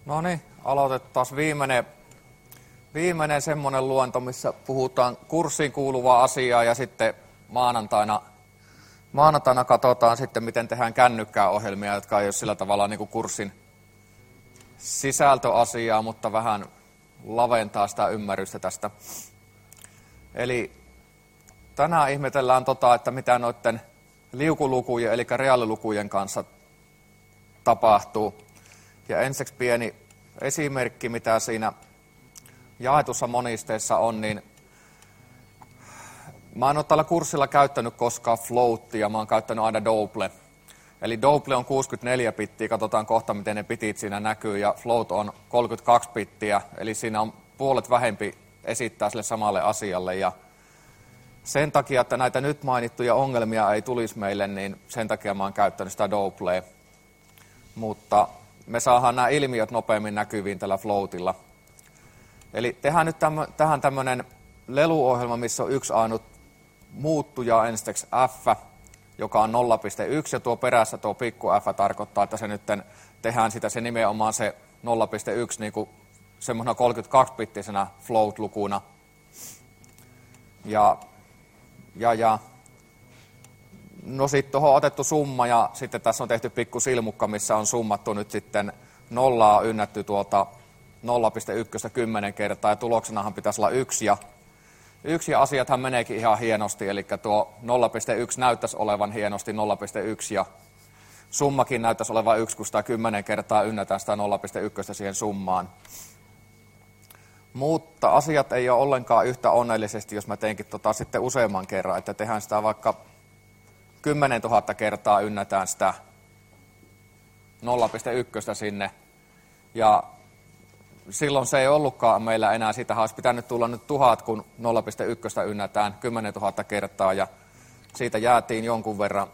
No niin, aloitetaan viimeinen semmoinen luento, missä puhutaan kurssiin kuuluvaa asiaa ja sitten maanantaina katsotaan sitten, miten tehdään kännykkääohjelmia, jotka ei ole sillä tavalla niin kuin kurssin sisältöasiaa, mutta vähän laventaa sitä ymmärrystä tästä. Eli tänään ihmetellään että mitä noiden liukulukujen, eli reaalilukujen kanssa tapahtuu. Ja ensiksi pieni esimerkki, mitä siinä jaetussa monisteessa on, niin mä en ole tällä kurssilla käyttänyt koskaan floatia, mä oon käyttänyt aina double. Eli double on 64 bittiä, katsotaan kohta miten ne bitit siinä näkyy, ja float on 32 bittiä, eli siinä on puolet vähempi esittää sille samalle asialle. Ja sen takia, että näitä nyt mainittuja ongelmia ei tulisi meille, niin sen takia mä oon käyttänyt sitä doublea. Mutta me saadaan nämä ilmiöt nopeammin näkyviin tällä floatilla. Eli tehdään nyt tähän tämmöinen leluohjelma, missä on yksi ainut muuttuja, ensiksi f, joka on 0,1, ja tuo perässä tuo pikku f tarkoittaa, että se nyt tehdään sitä se nimenomaan se 0,1 niin kuin semmoisena 32-bittisenä float-lukuna. No sitten tuohon on otettu summa, ja sitten tässä on tehty pikku silmukka, missä on summattu nyt sitten nollaa ynnätty tuolta 0,1 10 kertaa, ja tuloksenahan pitäisi olla 1, ja asiathan meneekin ihan hienosti, eli tuo 0,1 näyttäisi olevan hienosti 0,1, ja summakin näyttäisi olevan 1, kun sitä 10 kertaa ynnätään sitä 0,1 siihen summaan. Mutta asiat ei ole ollenkaan yhtä onnellisesti, jos mä teinkin sitten useamman kerran, että tehdään sitä vaikka 10 000 kertaa ynnätään sitä 0,1 sinne, ja silloin se ei ollutkaan meillä enää, siitä olisi pitänyt tulla nyt 1000, kun 0,1 ynnätään 10 000 kertaa, ja siitä jäätiin jonkun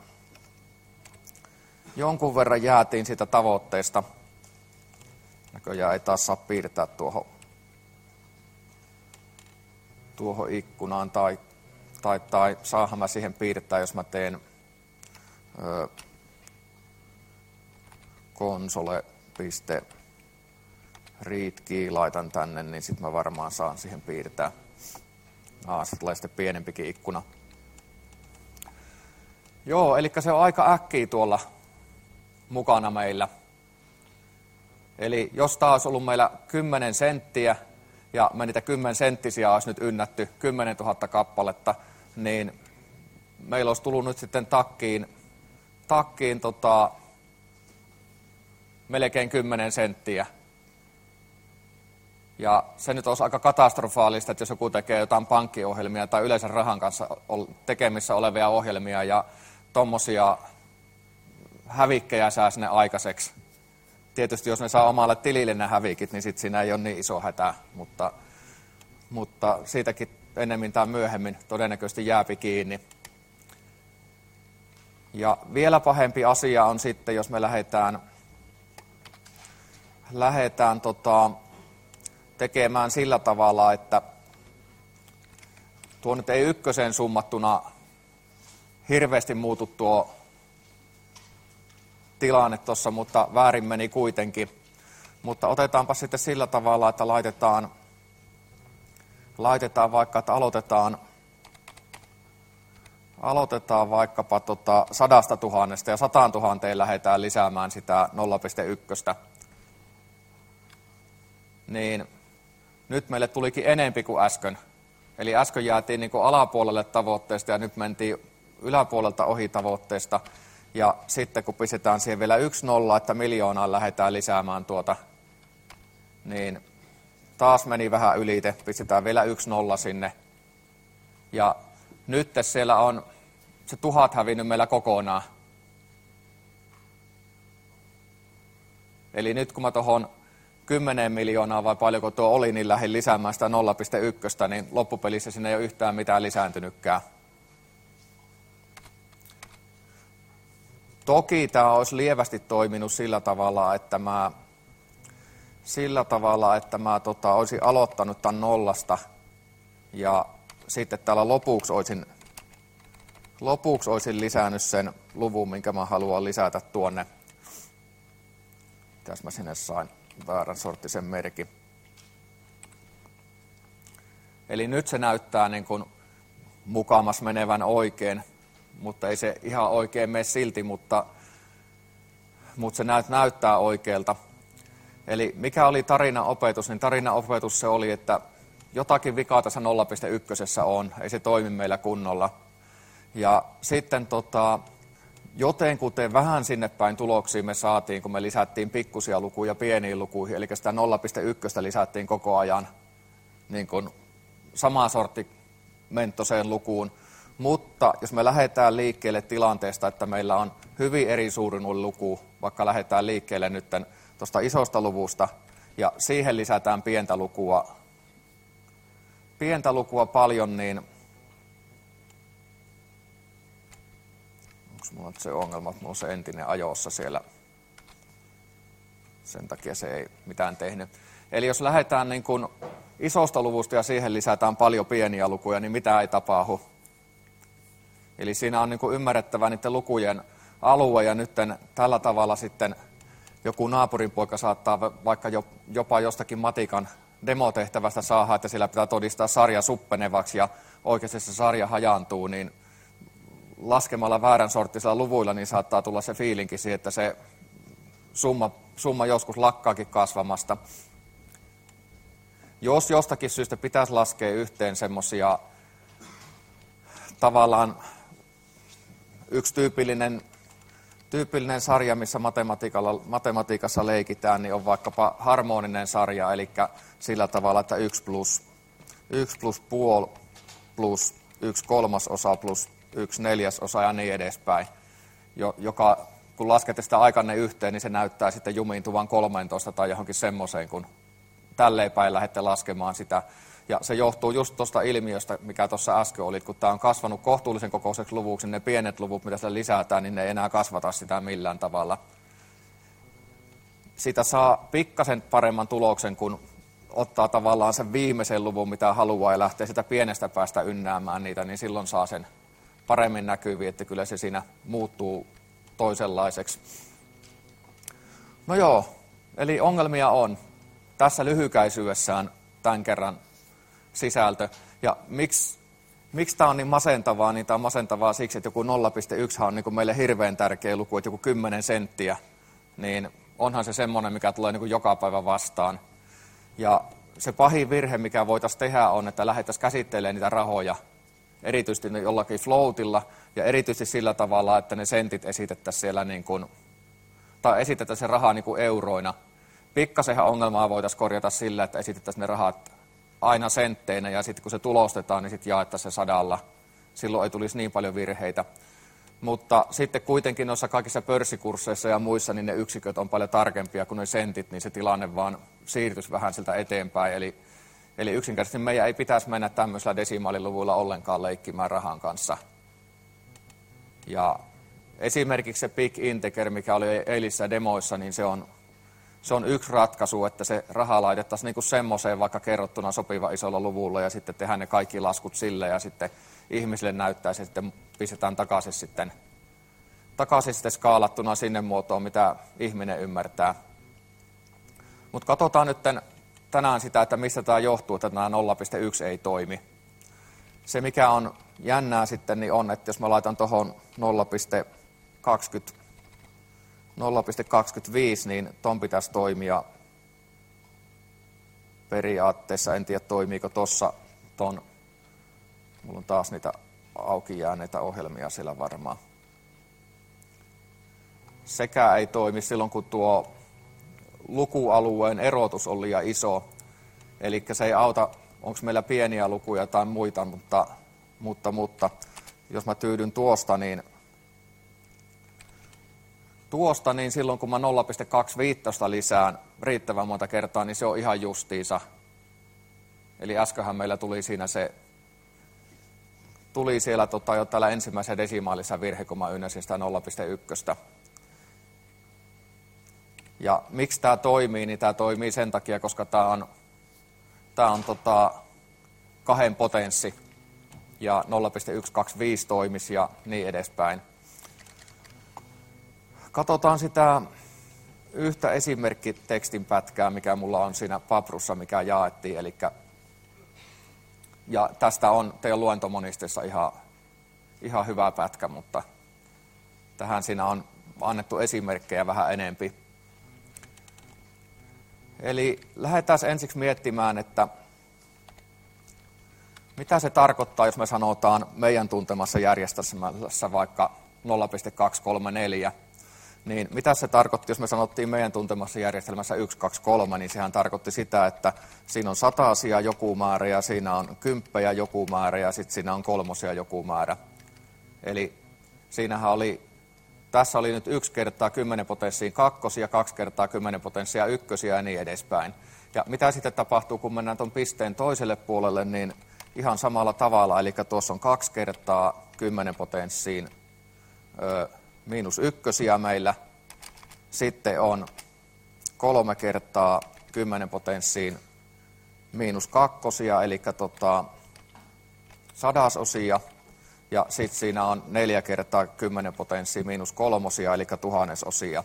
verran jäätiin siitä tavoitteesta. Näköjään ei taas saa piirtää tuohon ikkunaan, tai saahan mä siihen piirtää, jos mä teen console.read key laitan tänne, niin sitten mä varmaan saan siihen piirtää. Se tulee sitten pienempikin ikkuna. Joo, eli se on aika äkkiä tuolla mukana meillä. Eli jos tää olisi ollut meillä 10 senttiä, ja me niitä 10 senttisiä olisi nyt ynnätty 10 000 kappaletta, niin meillä olisi tullut nyt sitten takkiin melkein 10 senttiä. Ja se nyt olisi aika katastrofaalista, että jos joku tekee jotain pankkiohjelmia tai yleensä rahan kanssa tekemissä olevia ohjelmia ja tommosia hävikkejä saa sinne aikaiseksi. Tietysti jos ne saa omalle tilille ne hävikit, niin sitten siinä ei ole niin iso hätä, mutta siitäkin ennemmin tai myöhemmin todennäköisesti jääpi kiinni. Ja vielä pahempi asia on sitten, jos me lähdetään tekemään sillä tavalla, että tuo nyt ei ykköseen summattuna hirveästi muutu tuo tilanne tuossa, mutta väärin meni kuitenkin. Mutta otetaanpa sitten sillä tavalla, että laitetaan vaikka, että aloitetaan vaikkapa 100 000 ja 100 000 lähdetään lisäämään sitä 0,1. Niin nyt meille tulikin enempi kuin äsken. Eli äsken jäätiin niin kuin alapuolelle tavoitteesta ja nyt mentiin yläpuolelta ohi tavoitteesta. Ja sitten kun pistetään siihen vielä 1 nolla, että miljoonaan lähdetään lisäämään niin taas meni vähän ylite. Pistetään vielä 1 nolla sinne. Ja nyt siellä on se 1000 hävinnyt meillä kokonaan. Eli nyt kun mä tuohon 10 miljoonaa vai paljonko tuo oli, niin lähdin lisäämään sitä 0,1, niin loppupelissä siinä ei ole yhtään mitään lisääntynytkään. Toki tämä olisi lievästi toiminut sillä tavalla, että mä olisin aloittanut tämän nollasta ja sitten täällä lopuksi olisin lisännyt sen luvun, minkä mä haluan lisätä tuonne. Mitäs mä sinne sain? väärän sorttisen merkin. Eli nyt se näyttää niin kuin mukamas menevän oikein, mutta ei se ihan oikein mene silti, mutta se näyttää oikealta. Eli mikä oli tarinaopetus, niin tarinaopetus se oli, että jotakin vikaa tässä 0,1 on, ei se toimi meillä kunnolla. Ja sitten jotenkuten vähän sinne päin tuloksia me saatiin, kun me lisättiin pikkusia lukuja pieniin lukuihin, eli sitä 0,1 lisättiin koko ajan niin kuin samaa sortimenttoseen lukuun. Mutta jos me lähdetään liikkeelle tilanteesta, että meillä on hyvin eri suurin luku, vaikka lähdetään liikkeelle nyt tuosta isosta luvusta, ja siihen lisätään pientä lukua paljon, niin onko mulla nyt se ongelma, että mulla on se entinen ajossa siellä, sen takia se ei mitään tehnyt. Eli jos lähdetään niin kuin isosta luvusta ja siihen lisätään paljon pieniä lukuja, niin mitä ei tapahdu. Eli siinä on niin kuin ymmärrettävä niiden lukujen alue, ja nyt tällä tavalla sitten joku naapurin poika saattaa vaikka jopa jostakin matikan demotehtävästä saada, että sillä pitää todistaa sarja suppenevaksi ja oikeasti se sarja hajaantuu, niin laskemalla väärän sorttisilla luvuilla niin saattaa tulla se fiilinki siihen, että se summa joskus lakkaakin kasvamasta. Jos jostakin syystä pitäisi laskea yhteen semmoisia tavallaan yksi tyypillinen sarja, missä matematiikassa leikitään, niin on vaikkapa harmoninen sarja, eli sillä tavalla, että 1 plus puoli plus 1/3 plus 1/4 ja niin edespäin, joka kun laskette sitä aikanne yhteen, niin se näyttää sitten jumiintuvan 13 tai johonkin semmoiseen, kun tälleen päin lähdette laskemaan sitä. Ja se johtuu just tuosta ilmiöstä, mikä tuossa äsken oli, että kun tämä on kasvanut kohtuullisen kokoiseksi luvuksi, niin ne pienet luvut, mitä sillä lisätään, niin ne ei enää kasvata sitä millään tavalla. Sitä saa pikkasen paremman tuloksen, kun ottaa tavallaan sen viimeisen luvun, mitä haluaa, ja lähtee sitä pienestä päästä ynnäämään niitä, niin silloin saa sen paremmin näkyviin, että kyllä se siinä muuttuu toisenlaiseksi. No joo, eli ongelmia on tässä lyhykäisyydessään tämän kerran sisältö. Ja miksi tämä on niin masentavaa? Niin tämä on masentavaa siksi, että joku 0,1 on niin kuin meille hirveän tärkeä luku, että joku 10 senttiä, niin onhan se semmoinen, mikä tulee niin kuin joka päivä vastaan. Ja se pahin virhe, mikä voitaisiin tehdä, on, että lähdettäisiin käsittelemään niitä rahoja, erityisesti jollakin floatilla, ja erityisesti sillä tavalla, että ne sentit esitettäisiin siellä, niin kuin, tai esitettäisiin se raha niin kuin euroina. Pikkasenhan ongelmaa voitaisiin korjata sillä, että esitettäisiin ne rahat aina sentteinä, ja sitten kun se tulostetaan, niin sitten jaettaisiin se 100. Silloin ei tulisi niin paljon virheitä. Mutta sitten kuitenkin noissa kaikissa pörssikursseissa ja muissa, niin ne yksiköt on paljon tarkempia kuin ne sentit, niin se tilanne vaan siirtyisi vähän siltä eteenpäin. Eli yksinkertaisesti meidän ei pitäisi mennä tämmöisillä desimaaliluvuilla ollenkaan leikkimään rahan kanssa. Ja esimerkiksi se big integer, mikä oli eilisissä demoissa, niin se on yksi ratkaisu, että se raha laitettaisiin niin kuin semmoiseen vaikka kerrottuna sopiva isolla luvulla, ja sitten tehdään ne kaikki laskut sille, ja sitten ihmisille näyttää se, sitten pistetään takaisin sitten skaalattuna sinne muotoon, mitä ihminen ymmärtää. Mutta katsotaan nyt tänään sitä, että mistä tämä johtuu, että tämä 0,1 ei toimi. Se, mikä on jännää sitten, niin on, että jos mä laitan tuohon 0,25, niin ton pitäisi toimia periaatteessa. En tiedä, toimiiko tuossa ton. Mulla on taas niitä auki jääneitä ohjelmia siellä varmaan. Sekä ei toimi silloin, kun tuo lukualueen erotus on liian iso. Eli se ei auta, onko meillä pieniä lukuja tai muita, mutta jos mä tyydyn tuosta, niin silloin kun mä 0,25 lisään riittävän monta kertaa, niin se on ihan justiinsa. Eli äskenhän meillä tuli siinä tuli siellä jo täällä ensimmäisessä desimaalissa virhe, kun mä ynnäsin sitä 0,1. Ja miksi tämä toimii, niin tämä toimii sen takia, koska tämä on 2 potenssi ja 0,125 toimisi ja niin edespäin. Katsotaan sitä yhtä esimerkkitekstin pätkää, mikä mulla on siinä paprussa, mikä jaettiin. Ja tästä on teidän luentomonisteessa ihan hyvä pätkä, mutta tähän siinä on annettu esimerkkejä vähän enempi. Eli lähdetään ensiksi miettimään, että mitä se tarkoittaa, jos me sanotaan meidän tuntemassa järjestelmässä vaikka 0,234, niin mitä se tarkoitti, jos me sanottiin meidän tuntemassa järjestelmässä 123, niin sehän tarkoitti sitä, että siinä on satasia joku määrä ja siinä on kymppejä joku määrä ja sitten siinä on kolmosia joku määrä. Eli siinähän tässä oli nyt 1 kertaa 10 potenssiin kakkosia, 2 kertaa 10 potenssia ykkösiä ja niin edespäin. Ja mitä sitten tapahtuu, kun mennään tuon pisteen toiselle puolelle, niin ihan samalla tavalla, eli tuossa on 2 kertaa 10 potenssiin miinus ykkösiä meillä. Sitten on 3 kertaa 10 potenssiin miinus kakkosia, eli sadasosia. Ja sitten siinä on 4 kertaa 10 potenssiin miinus kolmosia, eli tuhannesosia.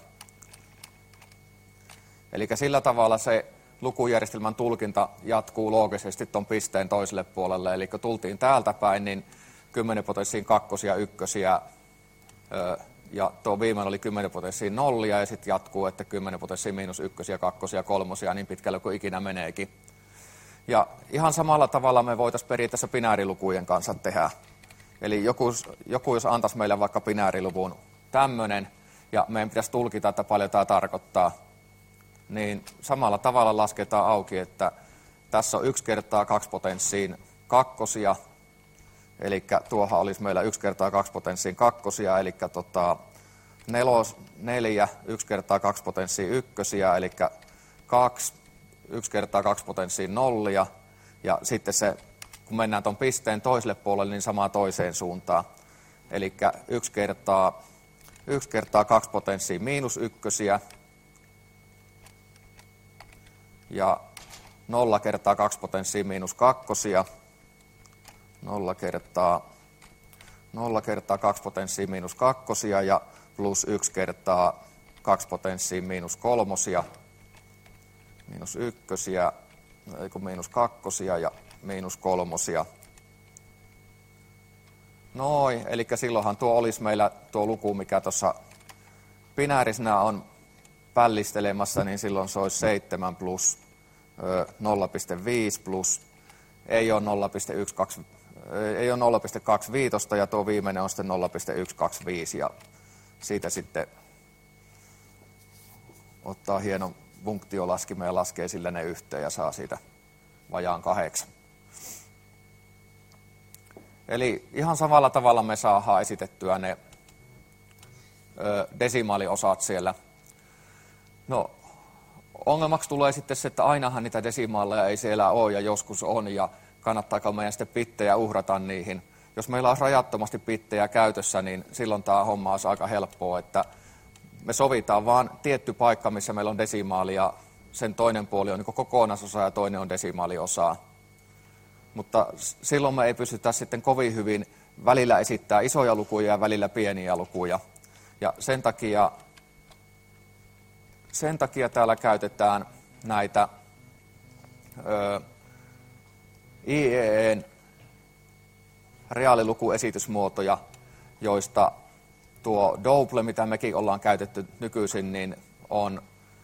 Eli sillä tavalla se lukujärjestelmän tulkinta jatkuu loogisesti tuon pisteen toiselle puolelle. Eli kun tultiin täältä päin, niin 10 potenssiin kakkosia, ykkösiä, ja tuo viimeinen oli 10 potenssiin nollia, ja sitten jatkuu, että 10 potenssiin miinus ykkösiä, kakkosia, kolmosia, niin pitkälle kuin ikinä meneekin. Ja ihan samalla tavalla me voitaisiin periaatteessa binäärilukujen kanssa tehdä. Eli joku jos antaisi meille vaikka binääriluvun tämmöinen, ja meidän pitäisi tulkita, että paljon tämä tarkoittaa, niin samalla tavalla lasketaan auki, että tässä on 1 kertaa 2 potenssiin kakkosia, eli tuohan olisi meillä 1 kertaa 2 potenssiin kakkosia, eli 4, 1 kertaa 2 potenssiin ykkösiä, eli 2, 1 kertaa 2 potenssiin nollia, ja sitten se, kun mennään tuon pisteen toiselle puolelle, niin samaa toiseen suuntaan. Eli 1 kertaa 2 potenssiin miinus ykkösiä, ja 0 kertaa 2 potenssiin miinus kakkosia, 0 kertaa 2 potenssiin miinus kakkosia ja plus 1 kertaa 2 potenssiin miinus kolmosia, miinus ykkösiä, miinus kakkosia ja miinus kolmosia. Noin, eli silloinhan tuo olisi meillä tuo luku, mikä tuossa binäärisenä on pällistelemässä, niin silloin se olisi 7 plus 0,5 plus ei ole 0,25 ja tuo viimeinen on sitten 0,125 ja siitä sitten ottaa hienon funktiolaskimen ja laskee sillä ne yhteen ja saa siitä vajaan 8. Eli ihan samalla tavalla me saadaan esitettyä ne desimaaliosat siellä. No, ongelmaksi tulee sitten se, että ainahan niitä desimaaleja ei siellä ole ja joskus on ja kannattaako meidän sitten bittejä uhrata niihin. Jos meillä on rajattomasti bittejä käytössä, niin silloin tämä homma olisi aika helppoa, että me sovitaan vaan tietty paikka, missä meillä on desimaali ja sen toinen puoli on niin kokonaisosa ja toinen on desimaaliosa. Mutta silloin me ei pystytä sitten kovin hyvin välillä esittämään isoja lukuja ja välillä pieniä lukuja. Ja sen takia täällä käytetään näitä IEE:n reaalilukuesitysmuotoja, joista tuo double, mitä mekin ollaan käytetty nykyisin, niin on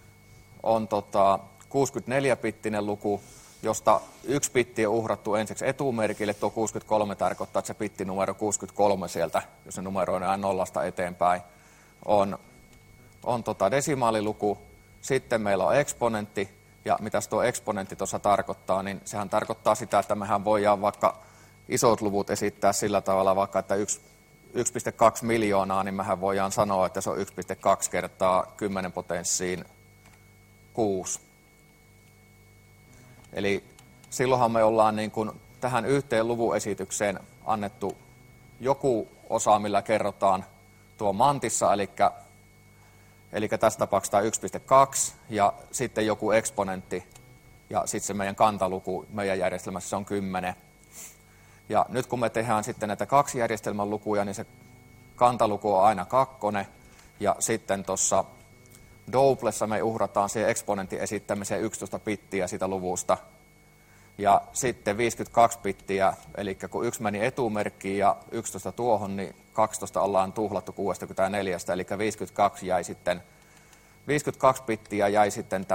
64-bittinen luku, josta 1 bitti on uhrattu ensiksi etumerkille. Tuo 63 tarkoittaa, että se bittinumero 63 sieltä, jos se numeroidaan 0 eteenpäin, on desimaaliluku. Sitten meillä on eksponentti, ja mitäs tuo eksponentti tuossa tarkoittaa, niin sehän tarkoittaa sitä, että mehän voidaan vaikka isot luvut esittää sillä tavalla, vaikka että 1,2 miljoonaa, niin mehän voidaan sanoa, että se on 1,2 kertaa 10 potenssiin 6. Eli silloinhan me ollaan niin kuin tähän yhteen luvun-esitykseen annettu joku osa, millä kerrotaan tuo mantissa, eli tässä tapauksessa 1,2 ja sitten joku eksponentti ja sitten se meidän kantaluku meidän järjestelmässä on 10. Ja nyt kun me tehdään sitten näitä 2 järjestelmän lukuja, niin se kantaluku on aina 2 ja sitten tuossa doublessa me uhrataan siihen eksponentin esittämiseen 11 bittiä siitä luvusta. Ja sitten 52 bittiä, eli kun 1 meni etumerkkiin ja 11 tuohon, niin 12 ollaan tuhlattu 64, eli 52 bittiä jäi sitten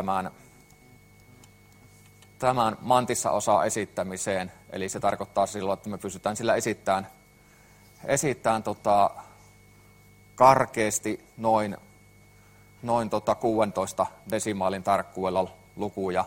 tämän mantissa osa esittämiseen. Eli se tarkoittaa silloin, että me pystytään sillä esittämään karkeasti noin 16 desimaalin tarkkuudella lukuja.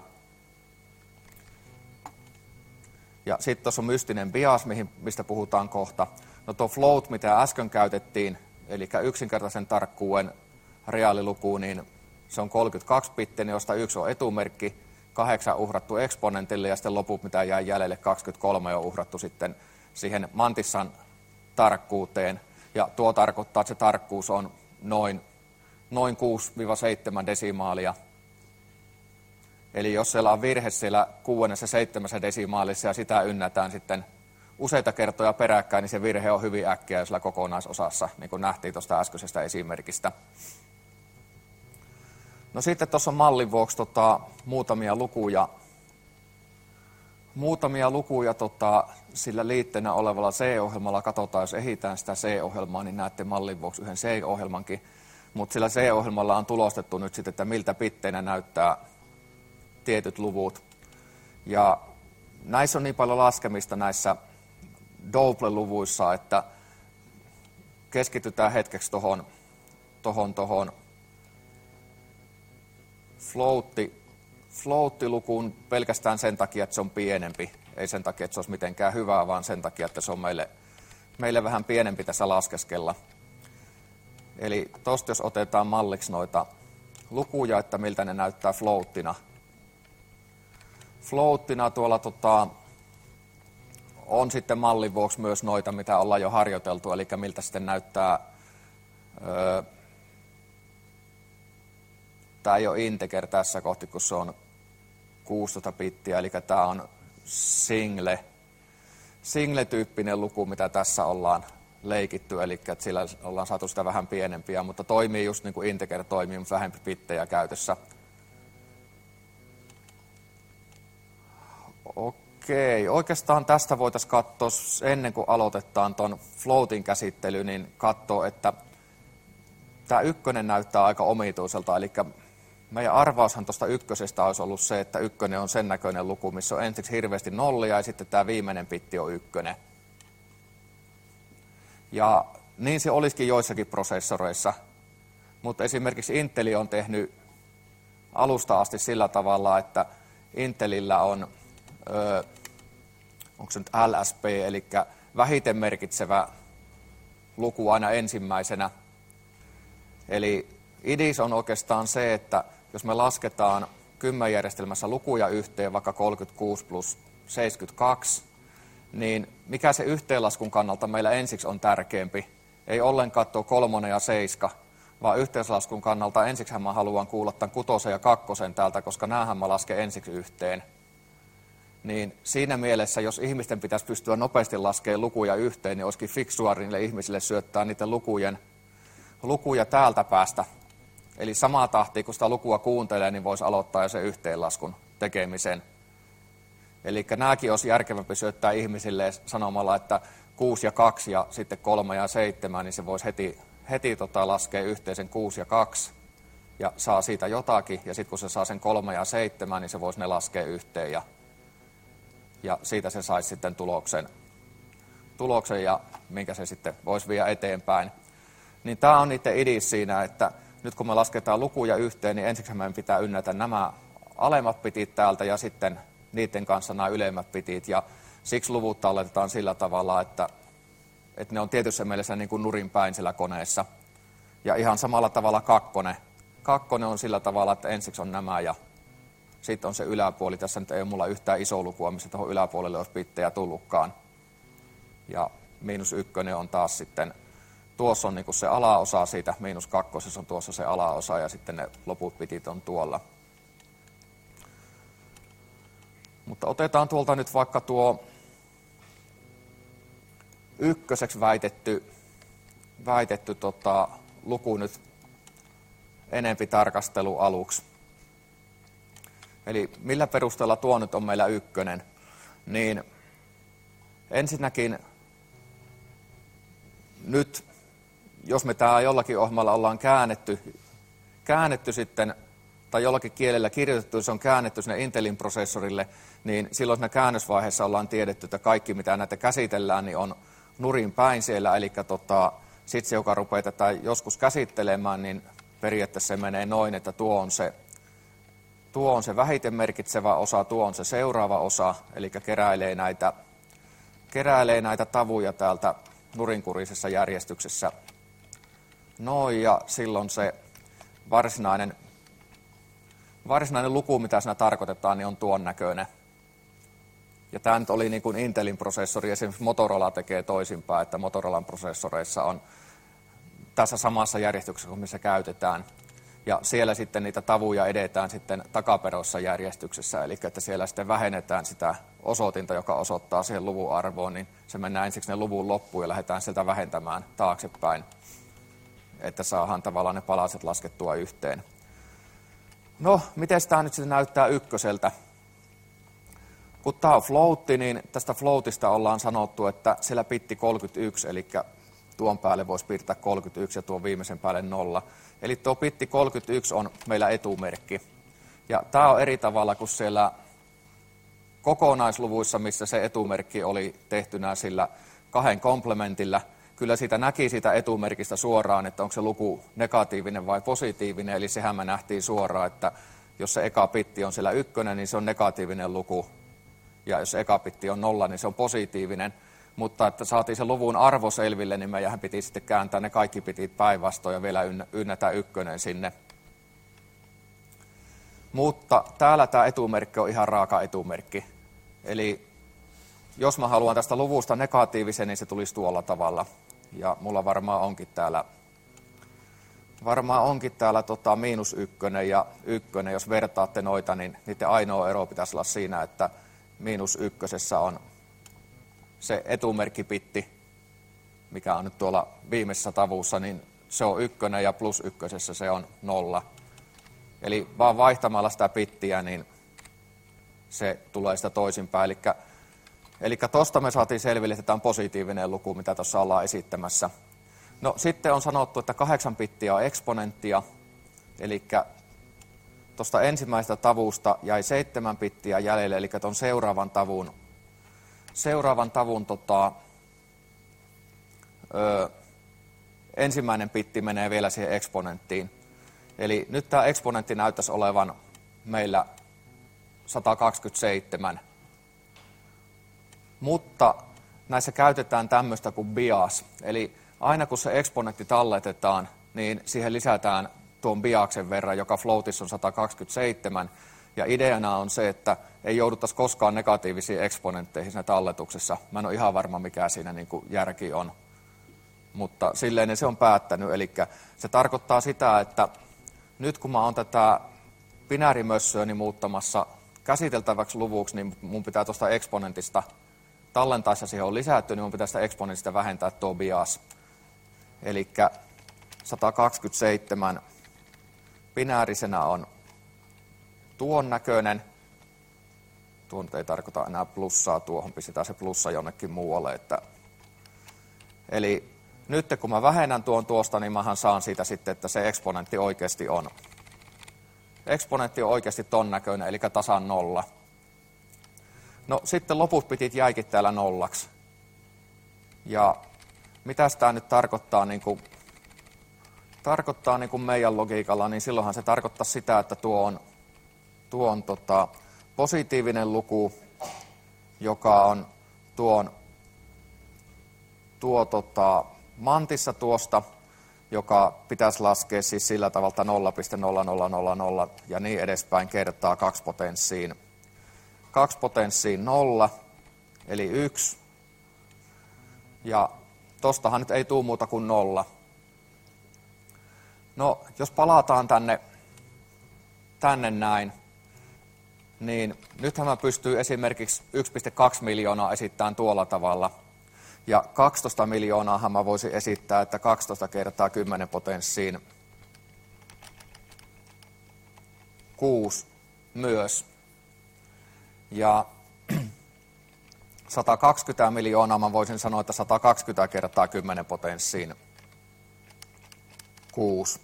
Ja sitten tuossa on mystinen bias, mistä puhutaan kohta. No tuo float, mitä äsken käytettiin, eli yksinkertaisen tarkkuuden reaaliluku, niin se on 32 bittiä, josta 1 on etumerkki, 8 uhrattu eksponentille ja sitten loput, mitä jäi jäljelle, 23 on uhrattu sitten siihen mantissan tarkkuuteen. Ja tuo tarkoittaa, että se tarkkuus on noin 6-7 desimaalia. Eli jos siellä on virhe siellä 6-7 desimaalissa ja sitä ynnätään sitten useita kertoja peräkkäin, niin se virhe on hyvin äkkiä sillä kokonaisosassa, niin kuin nähtiin tuosta äskeisestä esimerkistä. No sitten tuossa on mallin vuoksi muutamia lukuja sillä liitteenä olevalla C-ohjelmalla. Katsotaan, jos ehditään sitä C-ohjelmaa, niin näette mallin vuoksi yhden C-ohjelmankin. Mutta sillä C-ohjelmalla on tulostettu nyt sitten, että miltä bitteinä näyttää tietyt luvut. Ja näissä on niin paljon laskemista näissä double-luvuissa, että keskitytään hetkeksi tuohon float-lukuun pelkästään sen takia, että se on pienempi. Ei sen takia, että se olisi mitenkään hyvää, vaan sen takia, että se on meille vähän pienempi tässä laskeskella. Eli tuosta jos otetaan malliksi noita lukuja, että miltä ne näyttää floattina. Floattina tuolla on sitten mallin vuoksi myös noita, mitä ollaan jo harjoiteltu, eli miltä sitten näyttää. Tämä ei ole integer tässä kohti, kun se on 16 bittiä, eli tämä on single-tyyppinen luku, mitä tässä ollaan leikitty, eli että sillä ollaan saatu sitä vähän pienempiä, mutta toimii just niin kuin integer toimii, mutta vähempi bittejä käytössä. Okei, oikeastaan tästä voitaisiin katsoa, ennen kuin aloitetaan tuon floatin käsittely, niin katsoa, että tämä ykkönen näyttää aika omituiselta, eli meidän arvaushan tuosta ykkösestä olisi ollut se, että ykkönen on sen näköinen luku, missä on ensiksi hirveästi nollia ja sitten tämä viimeinen bitti on ykkönen. Ja niin se olisikin joissakin prosessoreissa, mutta esimerkiksi Intel on tehnyt alusta asti sillä tavalla, että Intelillä on, onko se nyt LSB, eli vähiten merkitsevä luku aina ensimmäisenä. Eli IDIS on oikeastaan se, että jos me lasketaan kymmenjärjestelmässä lukuja yhteen, vaikka 36 plus 72, niin mikä se yhteenlaskun kannalta meillä ensiksi on tärkeämpi? Ei ollenkaan tuo 3 ja 7, vaan yhteenlaskun kannalta ensiksi mä haluan kuulla tämän 6 ja 2 täältä, koska näähän mä lasken ensiksi yhteen. Niin siinä mielessä, jos ihmisten pitäisi pystyä nopeasti laskemaan lukuja yhteen, niin olisikin fiksua niille ihmisille syöttää niiden lukuja täältä päästä. Eli samaa tahtia, kun sitä lukua kuuntelee, niin voisi aloittaa jo sen yhteenlaskun tekemisen. Eli nämäkin olisi järkevämpi syöttää ihmisille sanomalla, että 6 ja 2 ja sitten 3 ja 7, niin se voisi heti laskea yhteen sen 6 ja 2 ja saa siitä jotakin. Ja sitten kun se saa sen 3 ja 7, niin se voisi ne laskea yhteen ja siitä se saisi sitten tuloksen ja minkä se sitten voisi viedä eteenpäin. Niin tämä on niiden idis siinä, että nyt kun me lasketaan lukuja yhteen, niin ensiksi meidän pitää ynnätä nämä alemmat bitit täältä ja sitten niiden kanssa nämä ylemmät bitit. Ja siksi luvut talletetaan sillä tavalla, että ne on tietyssä mielessä niin kuin nurin päin sillä koneessa. Ja ihan samalla tavalla kakkonen on sillä tavalla, että ensiksi on nämä ja sitten on se yläpuoli. Tässä nyt ei ole mulla yhtään iso lukua, missä tuohon yläpuolelle olisi bittejä tullutkaan. Ja -1 on taas sitten, tuossa on niin kuin se alaosa siitä, -2 on tuossa se alaosa ja sitten ne loput bitit on tuolla. Mutta otetaan tuolta nyt vaikka tuo ykköseksi väitetty luku nyt enempi tarkastelu aluksi. Eli millä perusteella tuo nyt on meillä ykkönen? Niin ensinnäkin nyt, jos me tämä jollakin ohjelmalla ollaan käännetty sitten, tai jollakin kielellä kirjoitettu, se on käännetty sinne Intelin prosessorille, niin silloin siinä käännösvaiheessa ollaan tiedetty, että kaikki mitä näitä käsitellään, niin on nurin päin siellä, eli sitten se, joka rupeaa tätä joskus käsittelemään, niin periaatteessa se menee noin, että tuo on se vähiten merkitsevä osa, tuo on se seuraava osa, eli keräilee näitä tavuja täältä nurinkurisessa järjestyksessä. Noin, ja silloin se varsinainen luku, mitä siinä tarkoitetaan, niin on tuon näköinen. Ja tämä nyt oli niin kuin Intelin prosessori, esimerkiksi Motorola tekee toisinpäin, että Motorolan prosessoreissa on tässä samassa järjestyksessä kuin missä käytetään. Ja siellä sitten niitä tavuja edetään sitten takaperossa järjestyksessä, eli että siellä sitten vähennetään sitä osoitinta, joka osoittaa siihen luvun arvoon, niin se mennään ensiksi ne luvun loppuun ja lähdetään sieltä vähentämään taaksepäin, että saadaan tavallaan ne palaset laskettua yhteen. No, miten tämä nyt sitten näyttää ykköseltä? Kun tämä on floatti, niin tästä floatista ollaan sanottu, että siellä bitti 31, eli tuon päälle voisi piirtää 31 ja tuon viimeisen päälle 0. Eli tuo bitti 31 on meillä etumerkki. Ja tämä on eri tavalla kuin siellä kokonaisluvuissa, missä se etumerkki oli tehtynä sillä 2 komplementilla. Kyllä siitä näki siitä etumerkistä suoraan, että onko se luku negatiivinen vai positiivinen. Eli sehän me nähtiin suoraan, että jos se eka bitti on siellä 1, niin se on negatiivinen luku. Ja jos eka bitti on 0, niin se on positiivinen. Mutta että saatiin se luvun arvo selville, niin meidän piti sitten kääntää ne kaikki bitit päinvastoin ja vielä ynnätä 1 sinne. Mutta täällä tämä etumerkki on ihan raaka etumerkki. Eli jos mä haluan tästä luvusta negatiivisen, niin se tulisi tuolla tavalla. Ja mulla varmaan onkin täällä -1 ja 1. Jos vertaatte noita, niin niiden ainoa ero pitäisi olla siinä, että -1 on se etumerkkibitti, mikä on nyt tuolla viimeisessä tavussa, niin se on 1 ja +1 se on 0. Eli vaan vaihtamalla sitä bittiä, niin se tulee sitä toisinpäin. Eli tuosta me saatiin selville, että tämä on positiivinen luku, mitä tuossa ollaan esittämässä. No sitten on sanottu, että 8 bittiä on eksponenttia, eli tuosta ensimmäisestä tavusta jäi 7 bittiä jäljelle, eli tuon seuraavan tavun ensimmäinen bitti menee vielä siihen eksponenttiin. Eli nyt tämä eksponentti näyttäisi olevan meillä 127. Mutta näissä käytetään tämmöistä kuin bias. Eli aina kun se eksponentti talletetaan, niin siihen lisätään tuon biaksen verran, joka floatissa on 127. Ja ideana on se, että ei jouduttaisi koskaan negatiivisiin eksponentteihin siinä talletuksessa. Mä en ole ihan varma, mikä siinä niin kuin järki on. Mutta silleen se on päättänyt. Eli se tarkoittaa sitä, että nyt kun mä oon tätä binäärimössöäni muuttamassa käsiteltäväksi luvuksi, niin mun pitää tuosta eksponentista, tallentaessa siihen on lisätty, niin mun pitää sitä eksponentista vähentää tuo bias. Eli 127 binäärisenä on tuon näköinen. Tuon ei tarkoita enää plussaa, tuohon pistetään se plussa jonnekin muualle. Eli nyt kun mä vähennän tuosta, niin mähän saan siitä sitten, että se eksponentti oikeasti on. Eksponentti on oikeasti ton näköinen, eli tasan 0. No sitten loput bitit jäikin täällä 0. Ja mitäs tämä nyt tarkoittaa niin kuin meidän logiikalla, niin silloinhan se tarkoittaa sitä, että tuo on positiivinen luku, joka on mantissa tuosta, joka pitäisi laskea siis sillä tavalla 0,0000 ja niin edespäin kertaa 2 potenssiin. 2 potenssiin 0, eli 1. Ja tostahan nyt ei tule muuta kuin 0. No, jos palataan tänne näin, niin nythän mä pystyy esimerkiksi 1,2 miljoonaa esittämään tuolla tavalla. Ja 12 miljoonaahan mä voisin esittää, että 12 kertaa 10 potenssiin 6 myös. Ja 120 miljoonaa, mä voisin sanoa, että 120 kertaa 10 potenssiin 6.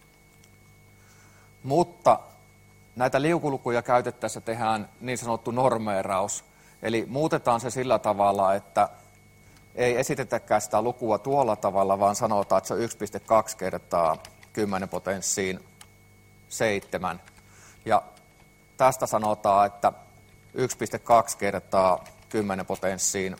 Mutta näitä liukulukuja käytettäessä tehdään niin sanottu normeeraus. Eli muutetaan se sillä tavalla, että ei esitetäkään sitä lukua tuolla tavalla, vaan sanotaan, että se on 1,2 kertaa 10 potenssiin 7. Ja tästä sanotaan, että 1,2 kertaa 10 potenssiin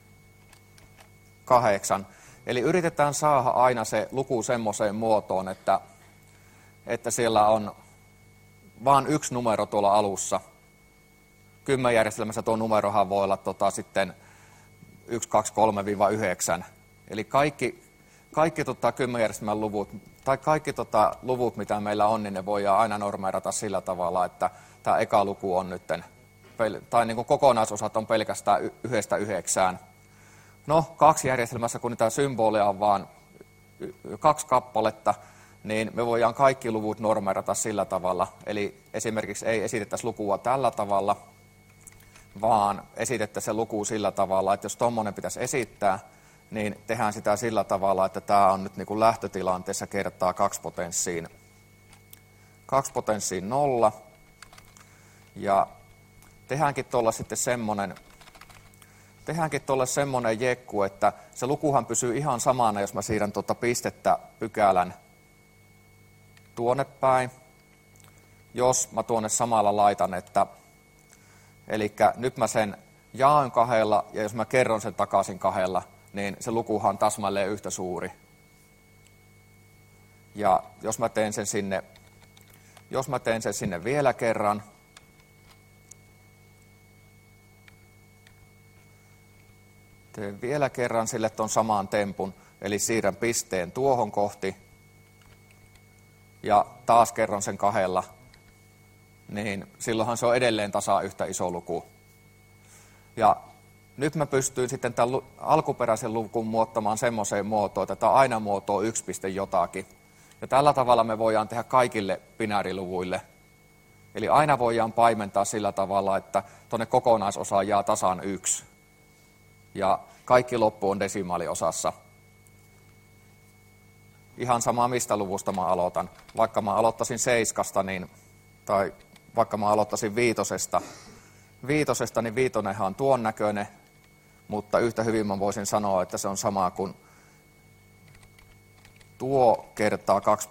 8. Eli yritetään saada aina se luku semmoiseen muotoon, että siellä on vain yksi numero tuolla alussa. 10-järjestelmässä tuo numerohan voi olla sitten 1, 2, 3-9. Eli kaikki 10-järjestelmän luvut, tai kaikki luvut, mitä meillä on, niin ne voidaan aina normeerata sillä tavalla, että tämä eka luku on nytten, tai niin kuin kokonaisosat on pelkästään 1–9. No, 2-järjestelmässä, kun niitä symboleja on vaan 2 kappaletta, niin me voidaan kaikki luvut normeerata sillä tavalla. Eli esimerkiksi ei esitettäisi lukua tällä tavalla, vaan esitettäisiin se luku sillä tavalla, että jos tuommoinen pitäisi esittää, niin tehdään sitä sillä tavalla, että tämä on nyt niin kuin lähtötilanteessa kertaa 2 potenssiin 0. Ja tehdäänkin tuolla sitten semmoinen jekku, että se lukuhan pysyy ihan samana, jos mä siirrän tuota pistettä pykälän tuonne päin. Jos mä tuonne samalla laitan, eli nyt mä sen jaan 2, ja jos mä kerron sen takaisin 2, niin se lukuhan on täsmälleen yhtä suuri. Ja jos mä teen sen sinne vielä kerran, teen vielä kerran sille ton saman tempun, eli siirrän pisteen tuohon kohti, ja taas kerron sen 2, niin silloinhan se on edelleen tasan yhtä iso luku. Ja nyt mä pystyin sitten tämän alkuperäisen luvun muottamaan semmoiseen muotoon, että tämä on aina muotoa 1 piste jotakin. Ja tällä tavalla me voidaan tehdä kaikille binääriluvuille. Eli aina voidaan paimentaa sillä tavalla, että tuonne kokonaisosaan jää tasan 1. Ja kaikki loppu on desimaaliosassa. Ihan sama mistä luvusta mä aloitan. Vaikka mä aloittaisin 7, tai vaikka mä aloittaisin 5, niin 5 on tuon näköinen, mutta yhtä hyvin mä voisin sanoa, että se on sama kuin tuo kertaa 2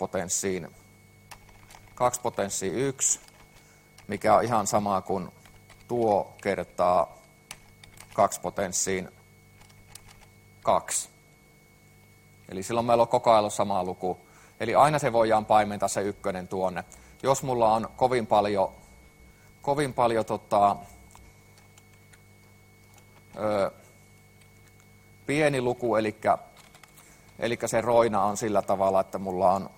potenssiin 1, mikä on ihan sama kuin tuo kertaa 2 potenssiin 2. Eli silloin meillä on koko ajan sama luku. Eli aina se voidaan paimentaa se 1 tuonne. Jos mulla on kovin paljon pieni luku, eli se roina on sillä tavalla, että mulla on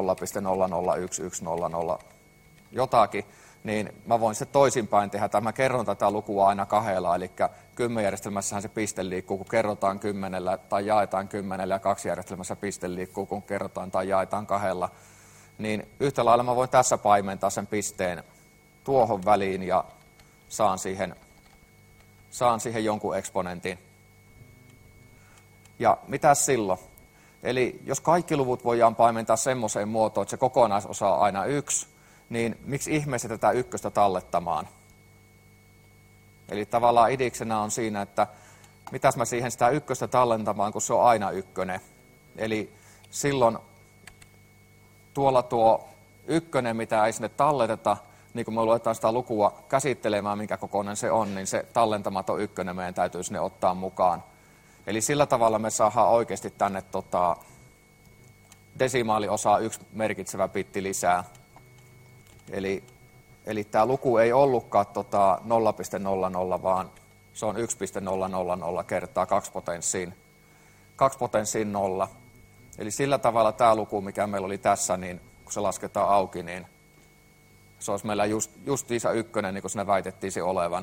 0,001100 jotakin, niin mä voin se toisinpäin tehdä. Mä kerron tätä lukua aina 2, eli 10-järjestelmässähän se piste liikkuu, kun kerrotaan 10 tai jaetaan 10, ja 2-järjestelmässä piste liikkuu, kun kerrotaan tai jaetaan 2. Niin yhtä lailla mä voin tässä paimentaa sen pisteen tuohon väliin ja saan siihen jonkun eksponentin. Ja mitäs silloin? Eli jos kaikki luvut voidaan paimentaa semmoiseen muotoon, että se kokonaisosa on aina 1, niin miksi ihmeessä tätä 1 tallettamaan? Eli tavallaan idiksenä on siinä, että mitäs mä siihen sitä 1 tallentamaan, kun se on aina 1. Eli silloin tuolla tuo 1, mitä ei sinne talleteta, niin kun me luetaan sitä lukua käsittelemään, minkä kokoinen se on, niin se tallentamaton 1 meidän täytyy sinne ottaa mukaan. Eli sillä tavalla me saadaan oikeasti tänne desimaaliosaa 1 merkitsevä bitti lisää. Eli tämä luku ei ollutkaan 0,00, vaan se on 1,000 kertaa 2 potenssiin 0. Eli sillä tavalla tämä luku, mikä meillä oli tässä, niin kun se lasketaan auki, niin se olisi meillä justiinsa 1, niin kuin siinä väitettiin se olevan.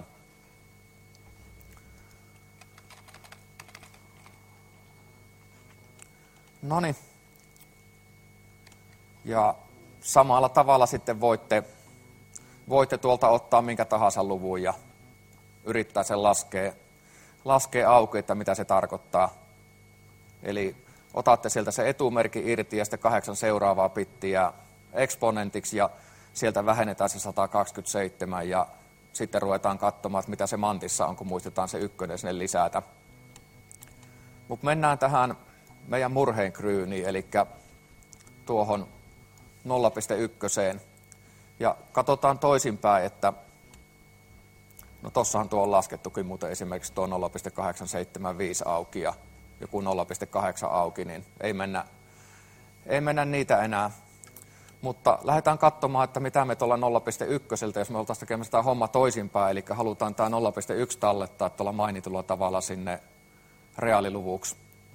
Noniin. Ja samalla tavalla sitten voitte voitte tuolta ottaa minkä tahansa luvun ja yrittää sen laskea auki, että mitä se tarkoittaa. Eli otatte sieltä se etumerkki irti ja sitten 8 seuraavaa pittiä eksponentiksi ja sieltä vähennetään se 127 ja sitten ruvetaan katsomaan, että mitä se mantissa on, kun muistetaan se ykkönen sinne lisätä. Mutta mennään tähän meidän murheenkryyniin, eli tuohon 0,1. Ja katsotaan toisinpäin, että no tossahan tuo on laskettukin muuten esimerkiksi tuo 0,875 auki ja joku 0,8 auki, niin ei mennä niitä enää. Mutta lähdetään katsomaan, että mitä me tuolla 0,1, jos me oltaisiin tekemässä tämä homma toisinpäin, eli halutaan tämä 0,1 tallettaa tuolla mainitulla tavalla sinne reaaliluvuksi.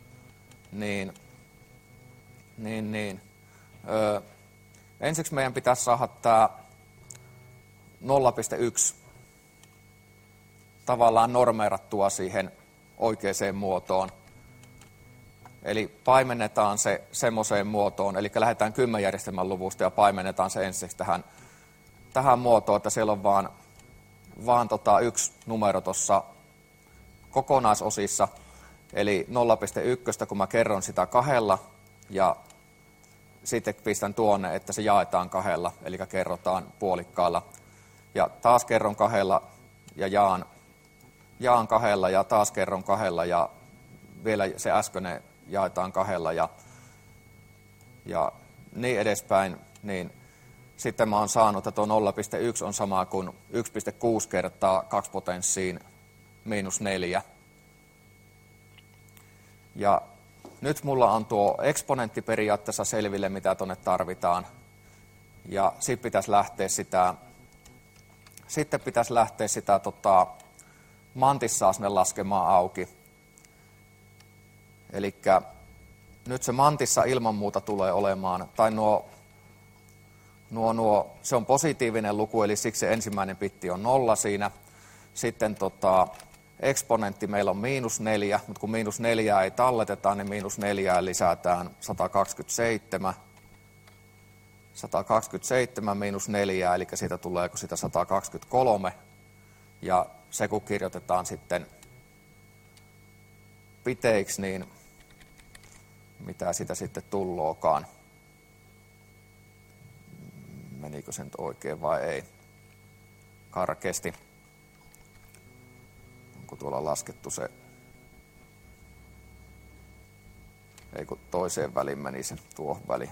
Ensiksi meidän pitäisi saada tämä 0,1 tavallaan normeerattua siihen oikeaan muotoon. Eli paimennetaan se semmoiseen muotoon, eli lähdetään 10 järjestelmän luvusta ja paimennetaan se ensiksi tähän muotoon, että siellä on vaan yksi numero tuossa kokonaisosissa, eli 0,1, kun mä kerron sitä 2 ja sitten pistän tuonne, että se jaetaan 2, eli kerrotaan puolikkaalla. Ja taas kerron 2 ja jaan 2 ja taas kerron 2 ja vielä se äskeinen jaetaan 2 ja niin edespäin, niin sitten mä oon saanut, että tuo 0,1 on sama kuin 1,6 kertaa 2 potenssiin -4. Ja nyt mulla on tuo eksponentti periaatteessa selville, mitä tuonne tarvitaan. Ja sitten pitäisi lähteä sitä mantissaa sinne laskemaan auki. Eli nyt se mantissa ilman muuta tulee olemaan, tai se on positiivinen luku, eli siksi se ensimmäinen bitti on 0 siinä. Sitten eksponentti meillä on -4, mutta kun -4 ei talleteta, niin -4 lisätään 127. 127 -4, eli siitä tuleeko sitä 123. Ja se kun kirjoitetaan sitten piteiksi, niin mitä sitä sitten tullookaan. Menikö se nyt oikein vai ei? Karkeasti. Onko tuolla laskettu se? Ei kun toiseen väliin meni se tuohon väliin.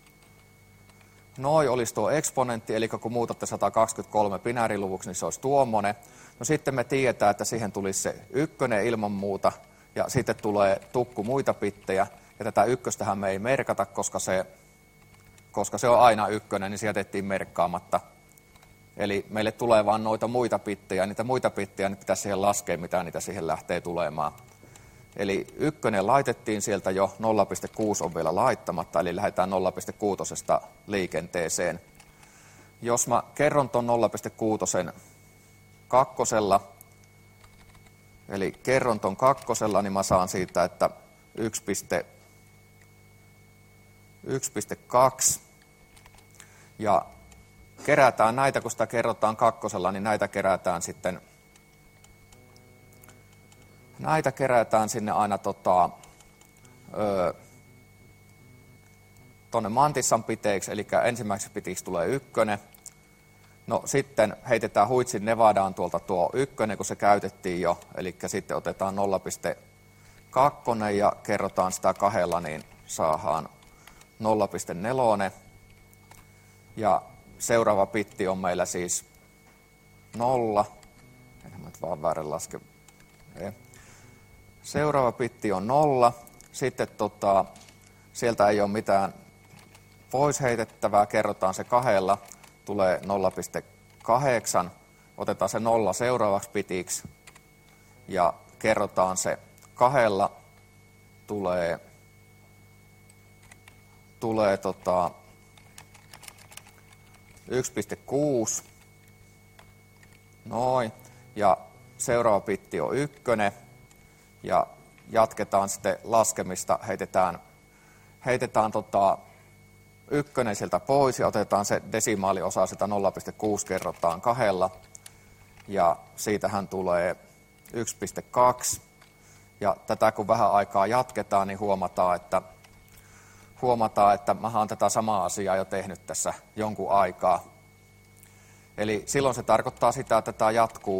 Noi olisi tuo eksponentti, eli kun muutatte 123 binääriluvuksi, niin se olisi tuommoinen. No sitten me tiedetään, että siihen tulisi se ykkönen ilman muuta, ja sitten tulee tukku muita bittejä, ja tätä ykköstähän me ei merkata, koska se on aina ykkönen, niin se jätettiin merkkaamatta. Eli meille tulee vaan noita muita bittejä, niitä muita bittejä niin pitäisi siihen laskea, mitä niitä siihen lähtee tulemaan. Eli ykkönen laitettiin sieltä jo, 0,6 on vielä laittamatta, eli lähdetään 0,6 liikenteeseen. Jos mä kerron ton 0,6 kakkosella, eli kerron ton kakkosella, niin mä saan siitä, että 1,2. Ja kerätään näitä, kun sitä kerrotaan kakkosella, niin näitä kerätään sinne aina tuonne mantissan piteeksi, eli ensimmäiseksi pitiksi tulee ykkönen. No sitten heitetään huitsin Nevadaan tuolta tuo ykkönen, kun se käytettiin jo, eli sitten otetaan 0,2 ja kerrotaan sitä 2, niin saadaan 0,4. Ja seuraava bitti on meillä siis 0. En mä nyt vaan väärin laske. Seuraava bitti on 0. Sitten sieltä ei ole mitään pois heitettävää. Kerrotaan se 2. Tulee 0,8. Otetaan se 0 seuraavaksi bitiksi. Ja kerrotaan se 2. Tulee 1,6. Noin. Ja seuraava bitti on 1. Ja jatketaan sitten laskemista. Heitetään ykkönen sieltä pois ja otetaan se desimaaliosa, sitä 0,6 kerrotaan 2. Ja siitähän tulee 1,2. Ja tätä kun vähän aikaa jatketaan, niin huomataan, että mä oon tätä samaa asiaa jo tehnyt tässä jonkun aikaa. Eli silloin se tarkoittaa sitä, että tämä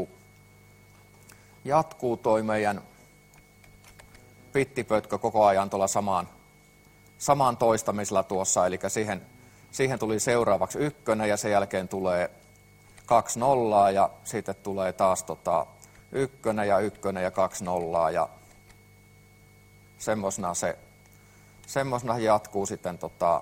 jatkuu toi meidän bittipötkö koko ajan tuolla samaan toistamisella tuossa. Eli siihen tuli seuraavaksi 1 ja sen jälkeen tulee 2 nollaa ja sitten tulee taas 1 ja 1 ja 2 nollaa ja semmosena jatkuu sitten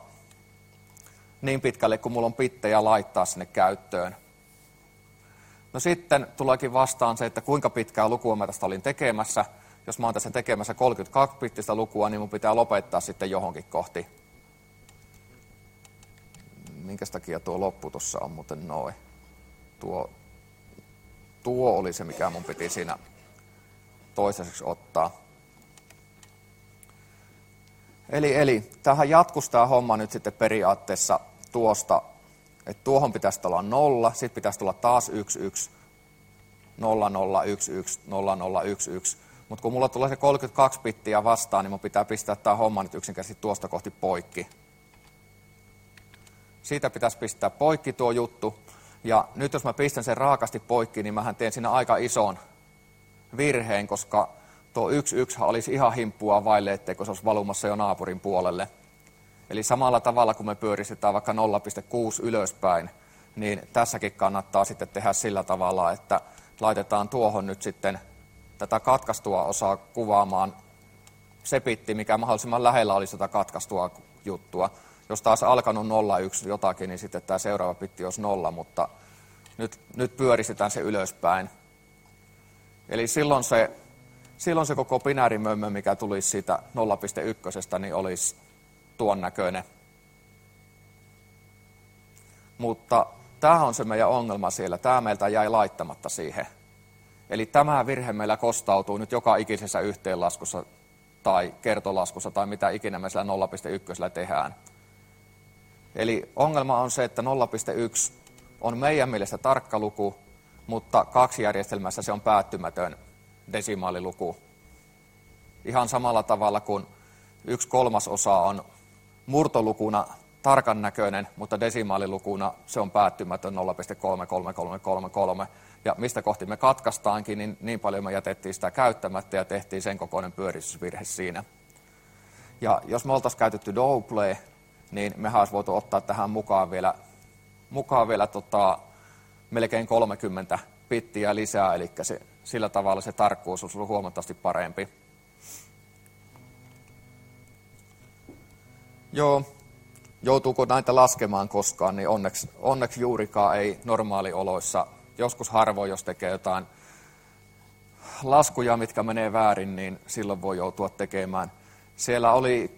niin pitkälle, kun mulla on bittejä laittaa sinne käyttöön. No sitten tuleekin vastaan se, että kuinka pitkää lukua mä tästä olin tekemässä. Jos mä oon tässä tekemässä 32-bittistä lukua, niin mun pitää lopettaa sitten johonkin kohti. Minkäs takia tuo loppu tuossa on muuten noin? Tuo oli se, mikä mun piti siinä toiseksi ottaa. Eli tähän jatkuisi tämä homma nyt sitten periaatteessa tuosta, että tuohon pitäisi olla 0, sitten pitäisi tulla taas 1, 1, 0, 0, 1, 1, 0, 0, 1, 1. Mutta kun mulla tulee se 32 bittiä vastaan, niin mun pitää pistää tämä homma nyt yksinkertaisesti tuosta kohti poikki. Siitä pitäisi pistää poikki tuo juttu. Ja nyt jos mä pistän sen raakasti poikki, niin mähän teen siinä aika ison virheen, koska tuo 1, 1 olisi ihan himppua vaille, etteikö se olisi valumassa jo naapurin puolelle. Eli samalla tavalla, kun me pyöristetään vaikka 0,6 ylöspäin, niin tässäkin kannattaa sitten tehdä sillä tavalla, että laitetaan tuohon nyt sitten tätä katkaistua osaa kuvaamaan se bitti, mikä mahdollisimman lähellä olisi tätä katkaistua juttua. Jos taas alkanut 0,1 jotakin, niin sitten tämä seuraava bitti olisi 0, mutta nyt pyöristetään se ylöspäin. Eli silloin se koko binäärimömmö, mikä tulisi siitä 0,1, niin olisi tuon näköinen. Mutta tämä on se meidän ongelma siellä. Tämä meiltä jäi laittamatta siihen. Eli tämä virhe meillä kostautuu nyt joka ikisessä yhteenlaskussa tai kertolaskussa tai mitä ikinä me sillä 0,1 tehdään. Eli ongelma on se, että 0,1 on meidän mielestä tarkka luku, mutta 2-järjestelmässä se on päättymätön desimaaliluku. Ihan samalla tavalla kuin 1/3 on murtolukuna tarkan näköinen, mutta desimaalilukuna se on päättymätön 0,33333. Ja mistä kohti me katkaistaankin, niin paljon me jätettiin sitä käyttämättä ja tehtiin sen kokoinen pyöristysvirhe siinä. Ja jos me oltaisiin käytetty Doublee, niin mehän olisi voitu ottaa tähän mukaan vielä melkein 30 bittiä lisää, eli sillä tavalla se tarkkuus olisi ollut huomattavasti parempi. Joo, joutuuko näitä laskemaan koskaan, niin onneksi juurikaan ei normaalioloissa. Joskus harvoin, jos tekee jotain laskuja, mitkä menee väärin, niin silloin voi joutua tekemään. Siellä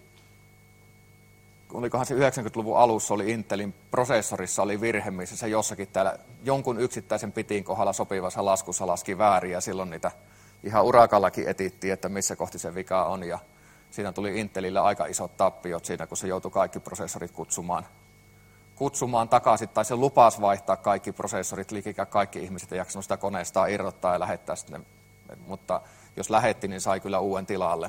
olikohan se 90-luvun alussa, oli Intelin prosessorissa oli virhe, missä se jossakin täällä jonkun yksittäisen bitin kohdalla sopivassa laskussa laski väärin, ja silloin niitä ihan urakallakin etittiin, että missä kohti se vika on, ja siinä tuli Intelille aika isot tappiot siinä, kun se joutui kaikki prosessorit kutsumaan takaisin, tai se lupasi vaihtaa kaikki prosessorit, liikikään kaikki ihmiset ei jaksanut sitä koneestaan irrottaa ja lähettää sinne, mutta jos lähetti, niin sai kyllä uuden tilalle.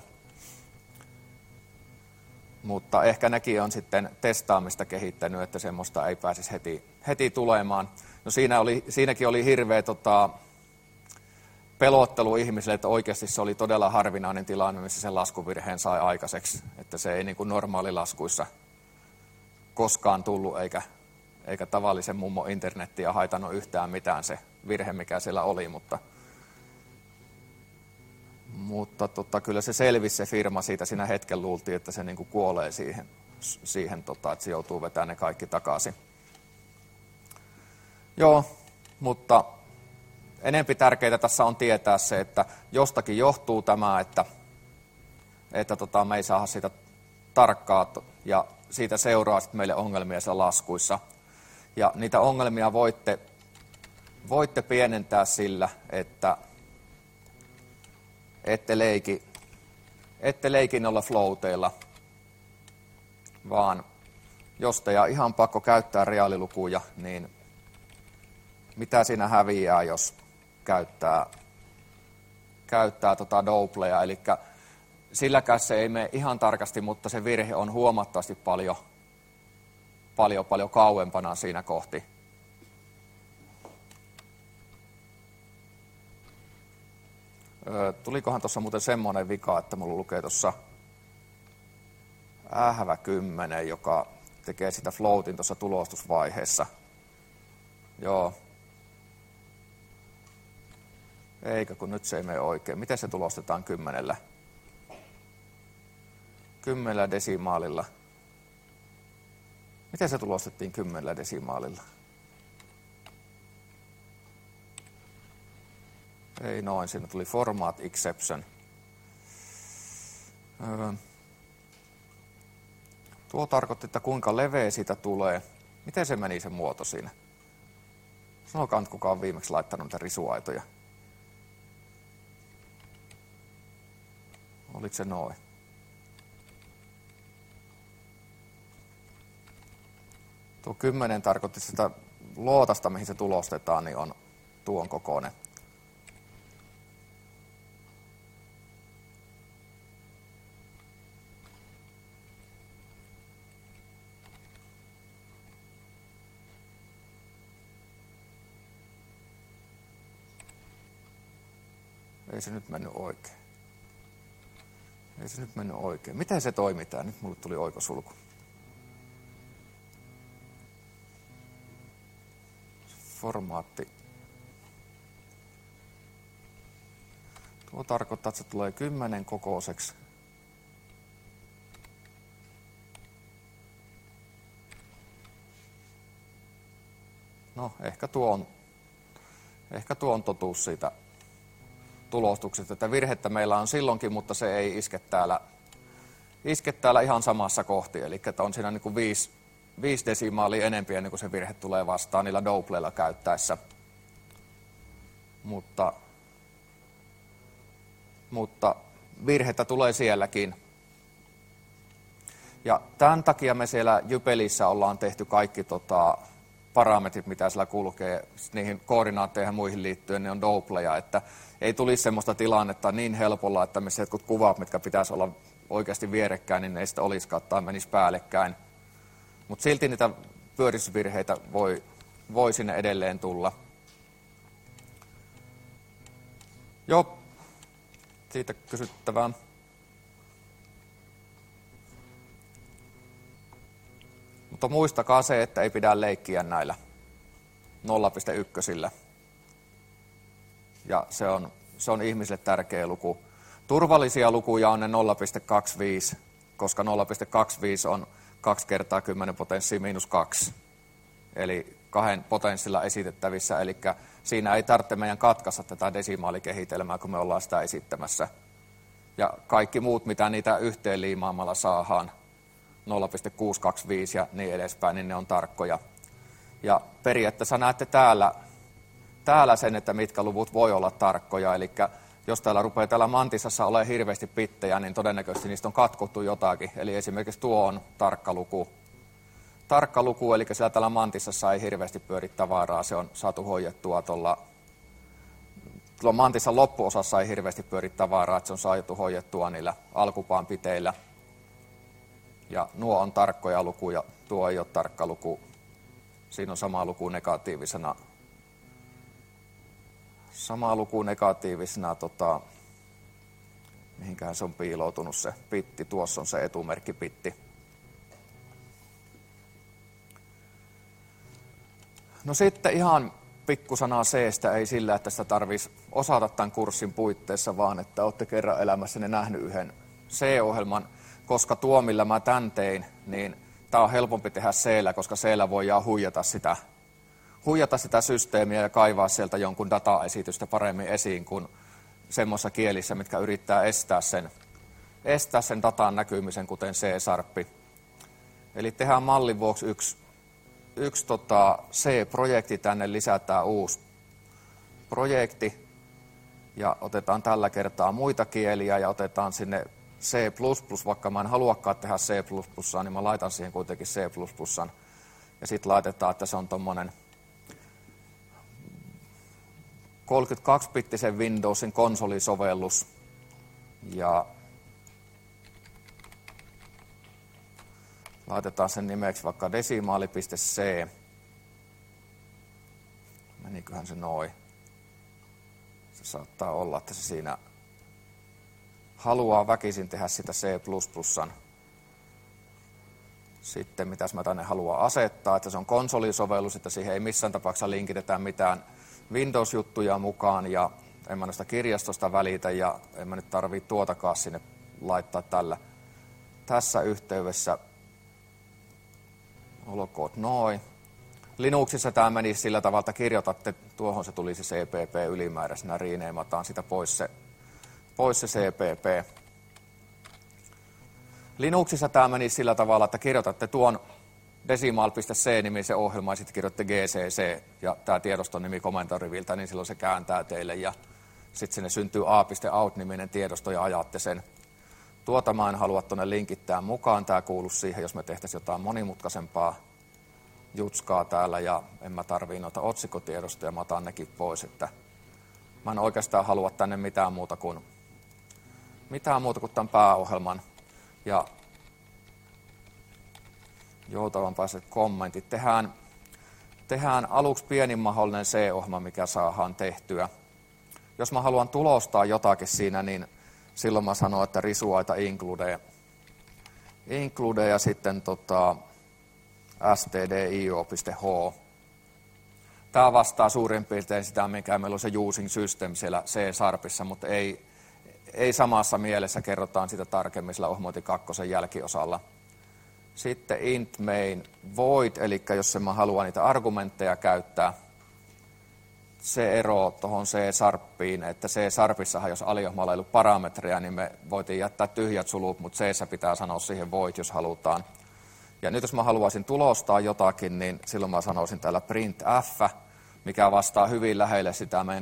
Mutta ehkä nekin on sitten testaamista kehittänyt, että semmoista ei pääsisi heti tulemaan. No siinäkin oli hirveä pelottelu ihmisille, että oikeasti se oli todella harvinainen tilanne, missä sen laskuvirheen sai aikaiseksi. Että se ei niin kuin normaalilaskuissa koskaan tullut, eikä tavallisen mummo internettiä haitannut yhtään mitään se virhe, mikä siellä oli. Mutta kyllä se selvisi se firma siitä. Siinä hetken luultiin, että se niin kuin kuolee siihen että se joutuu vetämään ne kaikki takaisin. Joo, mutta enempi tärkeää tässä on tietää se, että jostakin johtuu tämä, että me ei saada siitä tarkkaa ja siitä seuraa sitten meille ongelmia siellä laskuissa. Ja niitä ongelmia voitte pienentää sillä, että ette leiki noilla floateilla, vaan jos teidän ihan pakko käyttää reaalilukuja, niin mitä siinä häviää, jos käyttää doubleja, eli silläkään se ei mene ihan tarkasti, mutta se virhe on huomattavasti paljon kauempana siinä kohti. Tulikohan tuossa muuten semmoinen vika, että mulla lukee tuossa -10, joka tekee sitä floatin tuossa tulostusvaiheessa. Joo. Eikä, kun nyt se ei mene oikein. Miten se tulostetaan 10? 10 desimaalilla. Miten se tulostettiin 10 desimaalilla? Ei noin, siinä tuli format exception. Tuo tarkoitti, että kuinka leveä siitä tulee. Miten se meni se muoto siinä? Sanokaa nyt, kuka on viimeksi laittanut niitä risuaitoja. Oliko se noin? Tuo 10 tarkoitti sitä lootasta, mihin se tulostetaan, niin on tuon kokoinen. Ei se nyt mennyt oikein. Miten se toimitaan? Nyt mulle tuli oikosulku. Formaatti. Tuo tarkoittaa, että se tulee 10 kokoiseksi. No, ehkä tuo on totuus siitä tulostuksesta, että virhettä meillä on silloinkin, mutta se ei iske täällä ihan samassa kohti, eli että on siinä niin kuin 5 desimaalia enempi ennen kuin se virhe tulee vastaan niillä doubleilla käyttäessä. Mutta virhettä tulee sielläkin. Ja tämän takia me siellä Jypelissä ollaan tehty kaikki parametrit, mitä siellä kulkee, niihin koordinaatteihin ja muihin liittyen, ne on doubleja, että ei tulisi semmoista tilannetta niin helpolla, että missä jotkut kuvat, mitkä pitäisi olla oikeasti vierekkäin, niin ne ei sitä olisikaan tai menisi päällekkäin. Mutta silti niitä pyöristysvirheitä voi sinne edelleen tulla. Joo, siitä kysyttävää. Mutta muistakaa se, että ei pidä leikkiä näillä 0,1. Ja se on ihmisille tärkeä luku. Turvallisia lukuja on ne 0,25, koska 0,25 on 2 kertaa 10 potenssiin -2. Eli 2 potenssilla esitettävissä, eli siinä ei tarvitse meidän katkaista tätä desimaalikehitelmää, kun me ollaan sitä esittämässä. Ja kaikki muut, mitä niitä yhteen liimaamalla saadaan, 0,625 ja niin edespäin, niin ne on tarkkoja. Ja periaatteessa näette täällä sen, että mitkä luvut voi olla tarkkoja, eli jos täällä rupeaa täällä mantisassa olemaan hirveästi bittejä, niin todennäköisesti niistä on katkottu jotakin. Eli esimerkiksi tuo on tarkka luku. Tarkka luku, eli siellä täällä mantisassa ei hirveästi pyöri tavaraa, se on saatu hoidettua tuolla mantisan loppuosassa ei hirveästi pyöri tavaraa, että se on saatu hoidettua niillä alkupaan piteillä. Ja nuo on tarkkoja lukuja, tuo ei ole tarkka luku. Siinä on sama luku negatiivisena. Mihinkähän se on piiloutunut se bitti, tuossa on se etumerkkibitti. No sitten ihan pikkusana C-stä, ei sillä, että sitä tarvitsisi osata tämän kurssin puitteissa, vaan että olette kerran elämässäni nähnyt yhden C-ohjelman, koska tuo, millä mä tän tein, niin tämä on helpompi tehdä C-llä, koska C-llä voidaan huijata sitä systeemiä ja kaivaa sieltä jonkun dataesitystä paremmin esiin kuin semmoisissa kielissä, mitkä yrittää estää sen datan näkymisen, kuten C-sharppi. Eli tehdään mallin vuoksi yksi C-projekti, tänne lisätään uusi projekti ja otetaan tällä kertaa muita kieliä ja otetaan sinne C++, vaikka mä en haluakaan tehdä C++, niin mä laitan siihen kuitenkin C++. Ja sitten laitetaan, että se on tommonen 32-bittisen Windowsin konsolisovellus. Ja laitetaan sen nimeksi vaikka desimaali.c. Meniköhän se noin? Se saattaa olla, että se siinä haluaa väkisin tehdä sitä C++. Sitten mitäs mä tänne haluan asettaa, että se on konsolisovellus, että siihen ei missään tapauksessa linkitetä mitään Windows-juttuja mukaan ja en mä noista kirjastosta välitä ja en mä nyt tarvitse tuotakaan sinne laittaa tässä yhteydessä. Olkoon noin. Linuxissa tämä menisi sillä tavalla, että kirjoitatte, tuohon se tulisi CPP ylimääräisenä, riineimataan sitä pois se CPP. Linuxissa tämä menisi sillä tavalla, että kirjoitatte tuon decimal.c-nimisen ohjelma ja sitten kirjoitte GCC ja tämä tiedoston nimi komentoriviltä, niin silloin se kääntää teille ja sitten sinne syntyy a.out-niminen tiedosto ja ajatte sen. Tuota mä en halua tuonne linkittää mukaan, tämä kuuluu siihen, jos me tehtäisiin jotain monimutkaisempaa jutskaa täällä ja en mä tarvii noita otsikotiedostoja, mä otan nekin pois, että mä en oikeastaan halua tänne mitään muuta kuin tämän pääohjelman ja joutavanpaiset kommentit. Tehdään aluksi pienin mahdollinen C-ohjelma, mikä saadaan tehtyä. Jos mä haluan tulostaa jotakin siinä, niin silloin mä sanon, että risuaita include ja sitten stdio.h. Tämä vastaa suurin piirtein sitä, mikä meillä on se using system siellä C-sharpissa, mutta ei samassa mielessä kerrotaan sitä tarkemmin sillä Ohmoiti 2 jälkiosalla. Sitten int main void, eli jos mä haluan niitä argumentteja käyttää, se ero tuohon C-sharpiin, että C-sharpissahan jos aliohmalla ei ollut parametreja, niin me voitiin jättää tyhjät sulut, mutta C-ssä pitää sanoa siihen void, jos halutaan. Ja nyt jos mä haluaisin tulostaa jotakin, niin silloin mä sanoisin täällä printf, mikä vastaa hyvin lähelle sitä meidän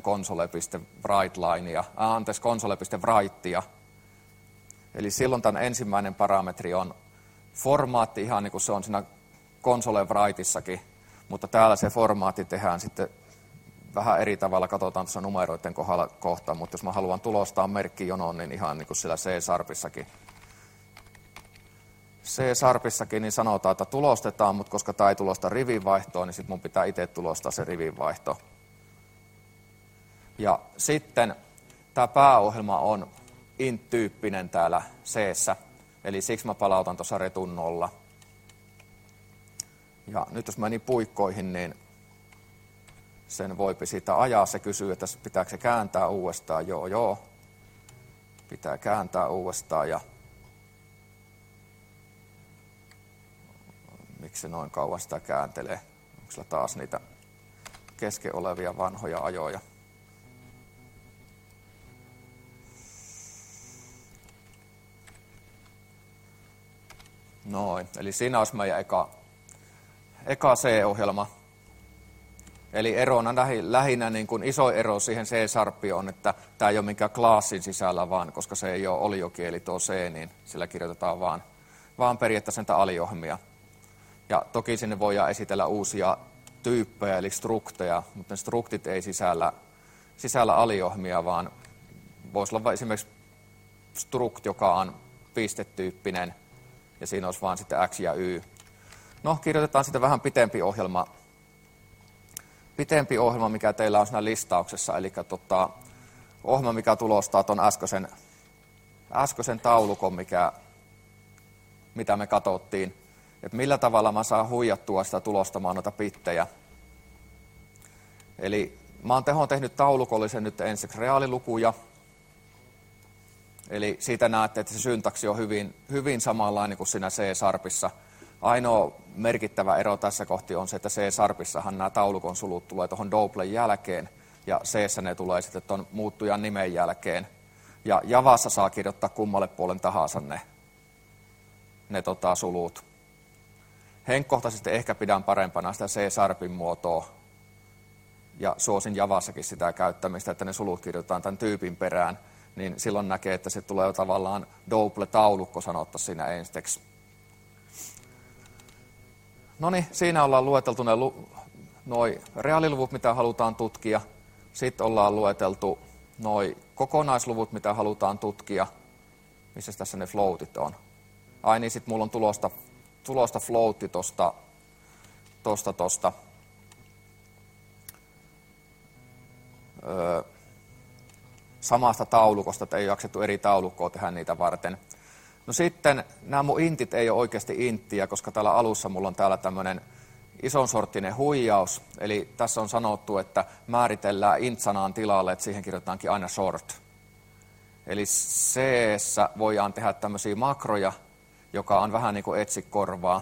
console.writea. Eli silloin tämän ensimmäinen parametri on formaatti, ihan niin kuin se on siinä console writeissakin, mutta täällä se formaatti tehdään sitten vähän eri tavalla, katsotaan tuossa numeroiden kohdalla kohta, mutta jos mä haluan tulostaa merkkijonon, niin ihan niin kuin sillä C-sharpissakin. C-sharpissakin niin sanotaan, että tulostetaan, mutta koska tämä ei tulosta rivinvaihtoa, niin sitten mun pitää itse tulostaa se rivinvaihto. Ja sitten tämä pääohjelma on int-tyyppinen täällä C-ssä, eli siksi mä palautan tuossa retun 0. Ja nyt jos meni puikkoihin, niin sen voipi siitä ajaa. Se kysyy, että pitääkö se kääntää uudestaan. Joo. Pitää kääntää uudestaan ja miksi se noin kauan sitä kääntelee? Onko sillä taas niitä kesken olevia vanhoja ajoja? Noin, eli siinä olisi meidän eka C-ohjelma. Eli erona lähinnä niin kuin iso ero siihen C-sharpiin on, että tämä ei ole minkään klassin sisällä vaan, koska se ei ole oliokieli tuo C, niin sillä kirjoitetaan vaan periaatteessa niitä aliohjelmia. Ja toki sinne voidaan esitellä uusia tyyppejä, eli strukteja, mutta ne struktit ei sisällä aliohjelmia, vaan voisi olla esimerkiksi struct, joka on pistetyyppinen, ja siinä olisi vaan sitten X ja Y. No, kirjoitetaan sitten vähän pitempi ohjelma, mikä teillä on siinä listauksessa, eli ohjelma, mikä tulostaa tuon äskeisen taulukon, mitä me katsottiin. Että millä tavalla mä saan huijattua sitä tulostamaan noita bittejä. Eli mä oon tehnyt taulukollisen nyt ensiksi reaalilukuja. Eli siitä näette, että se syntaksi on hyvin samanlainen kuin siinä C-sharpissa. Ainoa merkittävä ero tässä kohti on se, että C-sharpissahan nämä taulukon sulut tulee tuohon doublen jälkeen, ja C-ssä ne tulee sitten tuon muuttujan nimen jälkeen. Ja Javassa saa kirjoittaa kummalle puolen tahansa ne sulut. Henkkohtaisesti ehkä pidän parempana sitä C-sharpin muotoa, ja suosin Javassakin sitä käyttämistä, että ne sulut kirjoitetaan tämän tyypin perään. niin silloin näkee, että se tulee tavallaan double-taulukko sanottaisiin siinä ensiksi. No niin, siinä ollaan lueteltu noi reaaliluvut, mitä halutaan tutkia. Sitten ollaan lueteltu noi kokonaisluvut, mitä halutaan tutkia. Missä tässä ne floatit on? Ai niin, sitten mulla on tulosta floatti tosta samasta taulukosta, että ei jaksettu eri taulukkoa tehdä niitä varten. No sitten nämä mun intit ei ole oikeasti inttiä, koska täällä alussa mulla on täällä tämmöinen isonsorttinen huijaus. Eli tässä on sanottu, että määritellään int-sanaan tilalle, että siihen kirjoitetaankin aina short. Eli C-ssä voidaan tehdä tämmöisiä makroja, joka on vähän niin kuin etsikorvaa.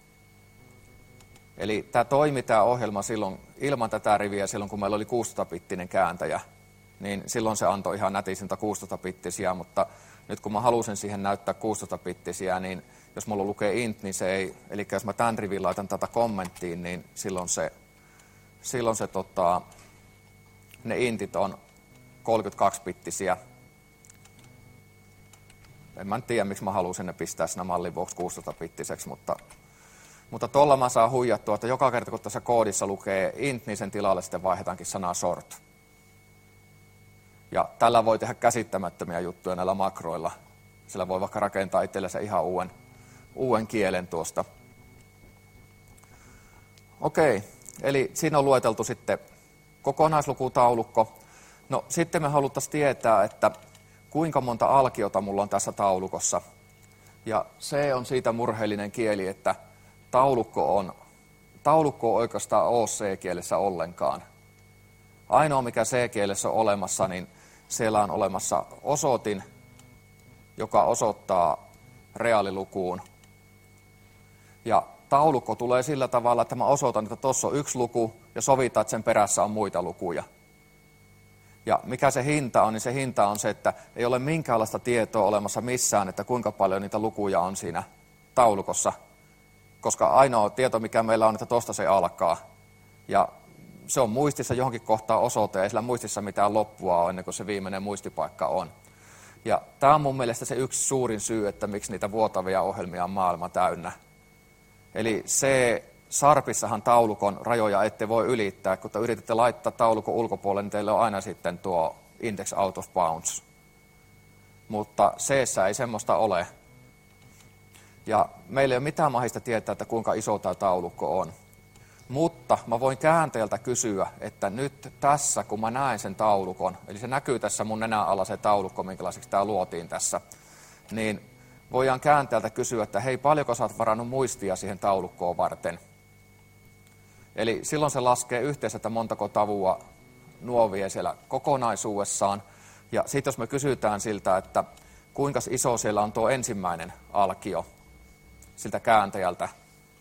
Eli tämä toimi tämä ohjelma silloin ilman tätä riviä, silloin kun meillä oli 16-bittinen kääntäjä, niin silloin se antoi ihan nätisintä 16-bittisiä, mutta nyt kun mä halusin siihen näyttää 16-bittisiä, niin jos mulla lukee int, niin se ei, eli jos mä tämän rivin laitan tätä kommenttiin, niin silloin ne intit on 32-bittisiä. En mä tiedä, miksi mä halusin ne pistää siinä mallin vuoksi 16-bittiseksi, mutta tuolla mä saan huijattua, että joka kerta kun tässä koodissa lukee int, niin sen tilalle sitten vaihdetaankin sanaa short. Ja tällä voi tehdä käsittämättömiä juttuja näillä makroilla. Sillä voi vaikka rakentaa itsellensä ihan uuden kielen tuosta. Okei, eli siinä on lueteltu sitten kokonaislukutaulukko. No sitten me haluttaisiin tietää, että kuinka monta alkiota mulla on tässä taulukossa. Ja se on siitä murheellinen kieli, että taulukko on oikeastaan ole C-kielessä ollenkaan. Ainoa mikä C-kielessä on olemassa, niin siellä on olemassa osoitin, joka osoittaa reaalilukuun. Ja taulukko tulee sillä tavalla, että mä osoitan, että tuossa on yksi luku ja sovitaan, että sen perässä on muita lukuja. Ja mikä se hinta on, niin se hinta on se, että ei ole minkäänlaista tietoa olemassa missään, että kuinka paljon niitä lukuja on siinä taulukossa. Koska ainoa tieto, mikä meillä on, että tuosta se alkaa. Ja se on muistissa johonkin kohtaan osoite, ei sillä muistissa mitään loppua ole ennen kuin se viimeinen muistipaikka on. Ja tämä on mun mielestä se yksi suurin syy, että miksi niitä vuotavia ohjelmia on maailma täynnä. Eli C-sharpissahan taulukon rajoja ette voi ylittää, kun te yritätte laittaa taulukon ulkopuolelle, niin teillä on aina sitten tuo index out of bounds. Mutta C:ssä ei semmoista ole. Ja meillä ei ole mitään mahdollista tietää, että kuinka iso tämä taulukko on. Mutta mä voin käänteeltä kysyä, että nyt tässä, kun mä näen sen taulukon, eli se näkyy tässä mun nenän alla se taulukko, minkälaiseksi tämä luotiin tässä, niin voidaan käänteeltä kysyä, että hei, paljonko sä oot varannut muistia siihen taulukkoon varten. Eli silloin se laskee yhteensä, että montako tavua nuo vie siellä kokonaisuudessaan. Ja sitten jos me kysytään siltä, että kuinka iso siellä on tuo ensimmäinen alkio siltä kääntäjältä,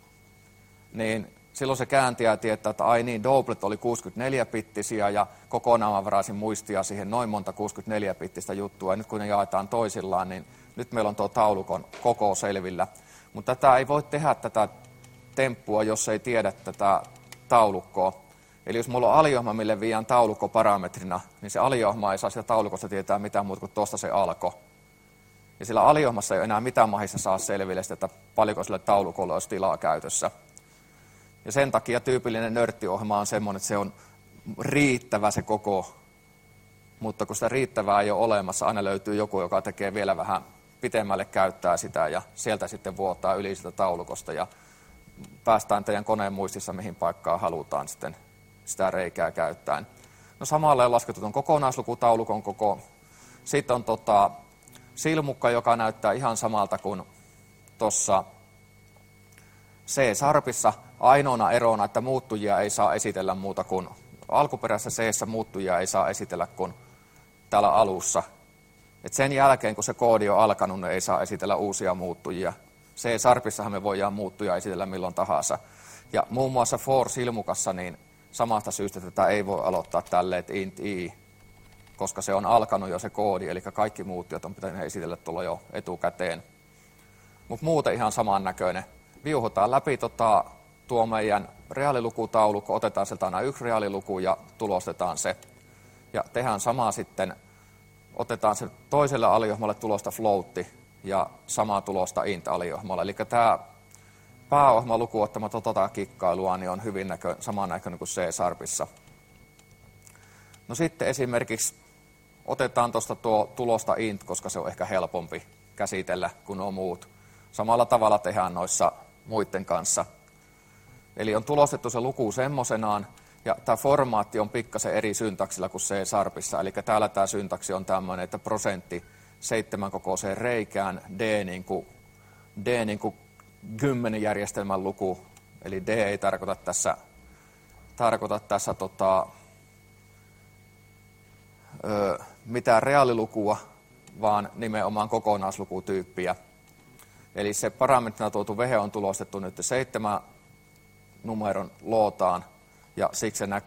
niin silloin se kääntäjä tietää, että ai niin, doublet oli 64-bittisiä ja kokonaan mä varasin muistia siihen noin monta 64-bittistä juttua. Ja nyt kun ne jaetaan toisillaan, niin nyt meillä on tuo taulukon koko selvillä. Mutta tätä ei voi tehdä tätä temppua, jos ei tiedä tätä taulukkoa. Eli jos mulla on aliohma, mille viian taulukko parametrina, niin se aliohma ei saa sitä taulukosta tietää mitään muuta kuin tuosta se alkoi. Ja sillä aliohmassa ei ole enää mitään mahissa saa selville, että paljonko sille taulukolle olisi tilaa käytössä. Ja sen takia tyypillinen nörttiohjelma on semmoinen, että se on riittävä se koko. Mutta kun sitä riittävää ei ole olemassa, aina löytyy joku, joka tekee vielä vähän pitemmälle käyttää sitä ja sieltä sitten vuotaa yli sitä taulukosta ja päästään teidän koneen muistissa, mihin paikkaan halutaan sitten sitä reikää käyttäen. No samalla on laskettu tuon kokonaislukutaulukon koko. Sitten on silmukka, joka näyttää ihan samalta kuin tuossa C-sharpissa. Ainoana erona, että muuttujia ei saa esitellä muuta kuin alkuperäisessä C-ssä muuttujia ei saa esitellä kuin täällä alussa. Et sen jälkeen, kun se koodi on alkanut, ne ei saa esitellä uusia muuttujia. C-sharpissahan me voidaan muuttuja esitellä milloin tahansa. Ja muun muassa for-silmukassa niin samasta syystä tätä ei voi aloittaa tälleen, että int i, koska se on alkanut jo se koodi, eli kaikki muuttujat on pitänyt esitellä tulla jo etukäteen. Mutta muuten ihan samannäköinen. Viuhutaan läpi tuo meidän reaalilukutaulukko, otetaan sieltä aina yksi reaaliluku ja tulostetaan se. Ja tehdään samaa sitten otetaan se toiselle aliohmalle tulosta floatti ja samaa tulosta int-aliohmalle. Eli tämä pääohjelma lukuun ottamatta tota kikkailua niin on hyvin samannäköinen kuin C-sharpissa. No sitten esimerkiksi otetaan tuosta tuo tulosta int, koska se on ehkä helpompi käsitellä kuin nuo muut. Samalla tavalla tehdään noissa muiden kanssa. Eli on tulostettu se luku semmoisenaan, ja tämä formaatti on pikkasen eri syntaksilla kuin C-sharpissa. Eli täällä tämä syntaksi on tämmöinen, että prosentti 7 kokoiseen reikään, D niin kuin 10 järjestelmän luku. Eli D ei tarkoita tässä mitään reaalilukua, vaan nimenomaan kokonaislukutyyppiä. Eli se parametrina tuotu vehe on tulostettu nyt 7 numeron lootaan, ja siksi se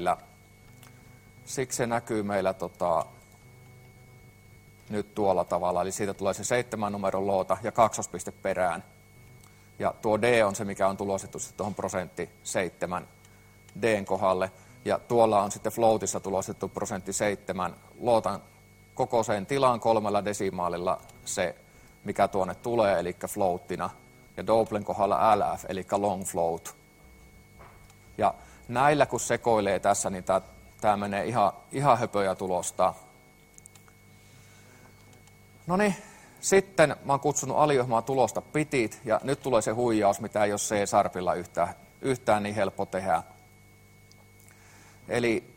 näkyy meillä nyt tuolla tavalla. Eli siitä tulee se 7 numeron loota ja kaksospiste perään. Ja tuo D on se, mikä on tulostettu sitten tuohon prosentti 7 D:n kohdalle. Ja tuolla on sitten floatissa tulostettu prosentti 7 lootan kokoiseen tilaan 3 desimaalilla se, mikä tuonne tulee, eli floattina. Ja Doublen kohdalla LF, eli long float. Ja näillä kun sekoilee tässä, niin tämä menee ihan höpöjä tulostaa. No niin, sitten mä oon kutsunut aliohmaa tulosta pitit, ja nyt tulee se huijaus, mitä ei ole C-sharpilla yhtään niin helppo tehdä. Eli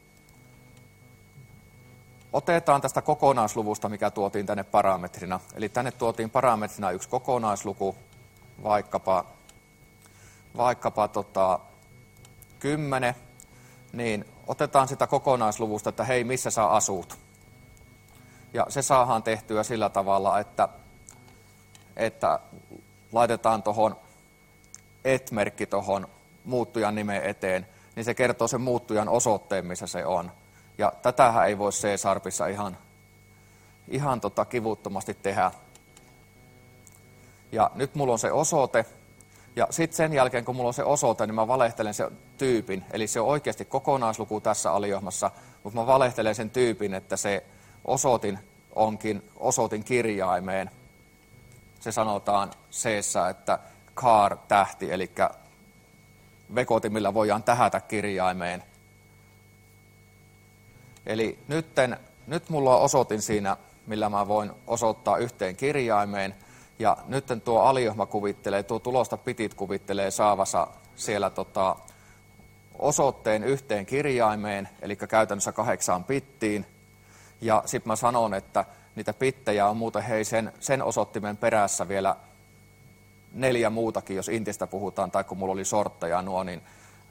otetaan tästä kokonaisluvusta, mikä tuotiin tänne parametrina. Eli tänne tuotiin parametrina yksi kokonaisluku, vaikkapa 10, niin otetaan sitä kokonaisluvusta, että hei, missä sä asut. Ja se saadaan tehtyä sillä tavalla, että laitetaan tuohon et-merkki tuohon muuttujan nimen eteen, niin se kertoo sen muuttujan osoitteen, missä se on. Ja tätähän ei voi C-sharpissa ihan kivuttomasti tehdä. Ja nyt mulla on se osoite, ja sitten sen jälkeen, kun mulla on se osoite, niin mä valehtelen sen tyypin. Eli se on oikeasti kokonaisluku tässä aliohmassa, mutta mä valehtelen sen tyypin, että se osoitin onkin osoitin kirjaimeen. Se sanotaan C:ssä, että char-tähti, eli vekotimilla voidaan tähätä kirjaimeen. Eli nyt mulla on osoitin siinä, millä mä voin osoittaa yhteen kirjaimeen. Ja nyt tuo aliohma kuvittelee, tuo tulosta pitit kuvittelee saavansa siellä osoitteen yhteen kirjaimeen, eli käytännössä 8 pittiin. Ja sitten mä sanon, että niitä pittejä on muuten sen osoittimen perässä vielä 4 muutakin, jos intistä puhutaan, tai kun mulla oli sortteja nuo, niin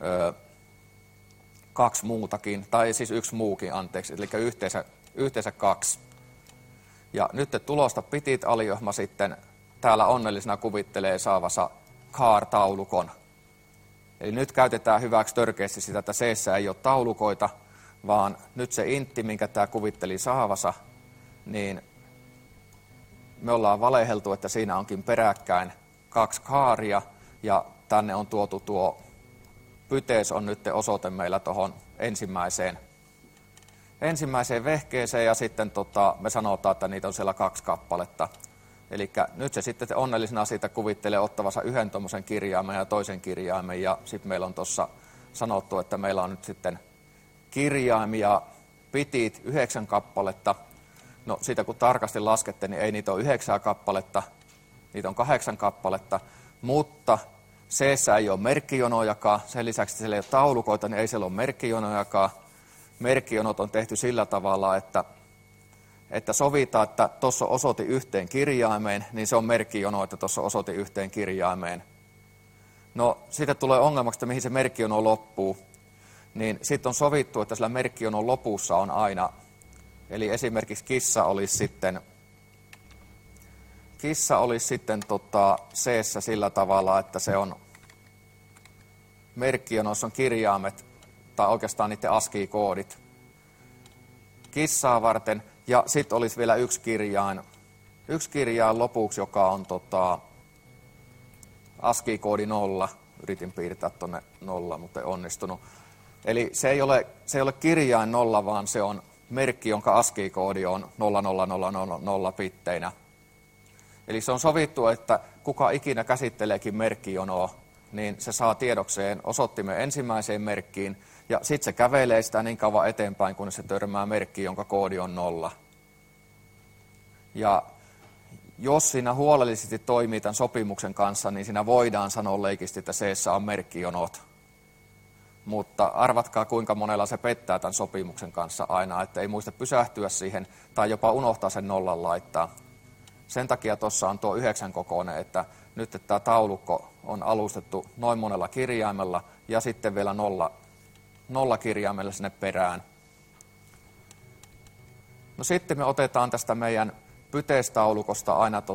2 muutakin, tai siis 1 muukin, anteeksi, eli yhteensä 2. Ja nyt tulosta pitit aliohma sitten täällä onnellisena kuvittelee saavansa char-taulukon. Eli nyt käytetään hyväksi törkeästi sitä, että C:ssä ei ole taulukoita, vaan nyt se intti, minkä tämä kuvitteli saavansa, niin me ollaan valeheltu, että siinä onkin peräkkäin 2 chaaria, ja tänne on tuotu tuo pytees on nyt osoite meillä tuohon ensimmäiseen vehkeeseen, ja sitten me sanotaan, että niitä on siellä 2 kappaletta. Eli nyt se sitten onnellisena siitä kuvittelee ottavansa yhden tuommoisen kirjaimen ja toisen kirjaimen, ja sitten meillä on tuossa sanottu, että meillä on nyt sitten kirjaimia pitit 9 kappaletta. No siitä kun tarkasti laskette, niin ei niitä ole 9 kappaletta, niitä on 8 kappaletta, mutta C:ssä ei ole merkkijonojakaan, sen lisäksi siellä ei ole taulukoita, niin ei siellä ole merkkijonojakaan. Merkkijonot on tehty sillä tavalla, että sovitaan, että tuossa osoitin yhteen kirjaimeen, niin se on merkkijono, että tuossa osoitin yhteen kirjaimeen. No, siitä tulee ongelmaksi, että mihin se merkkijono loppuu. Niin sitten on sovittu, että sillä merkkijonon lopussa on aina, eli esimerkiksi kissa olisi sitten C:ssä sillä tavalla, että se on merkkijonossa on kirjaimet, tai oikeastaan niiden ASCII-koodit kissaa varten, ja sitten olisi vielä yksi kirjain lopuksi, joka on ASCII-koodi 0. Yritin piirtää tuonne 0, mutta ei onnistunut. Eli se ei ole kirjain 0, vaan se on merkki, jonka ASCII-koodi on 00000 bitteinä. Eli se on sovittu, että kuka ikinä käsitteleekin merkkijonoa, niin se saa tiedokseen osoittimen ensimmäiseen merkkiin, ja sitten se kävelee sitä niin kauan eteenpäin, kunnes se törmää merkkiin, jonka koodi on 0. Ja jos siinä huolellisesti toimii tämän sopimuksen kanssa, niin siinä voidaan sanoa leikisti, että C:ssä on merkkijonot. Mutta arvatkaa, kuinka monella se pettää tämän sopimuksen kanssa aina, että ei muista pysähtyä siihen tai jopa unohtaa sen nollan laittaa. Sen takia tuossa on tuo 9 kokoinen, että nyt että tämä taulukko on alustettu noin monella kirjaimella ja sitten vielä nolla kirjaimella sinne perään. No sitten me otetaan tästä meidän pyteistaulukosta aina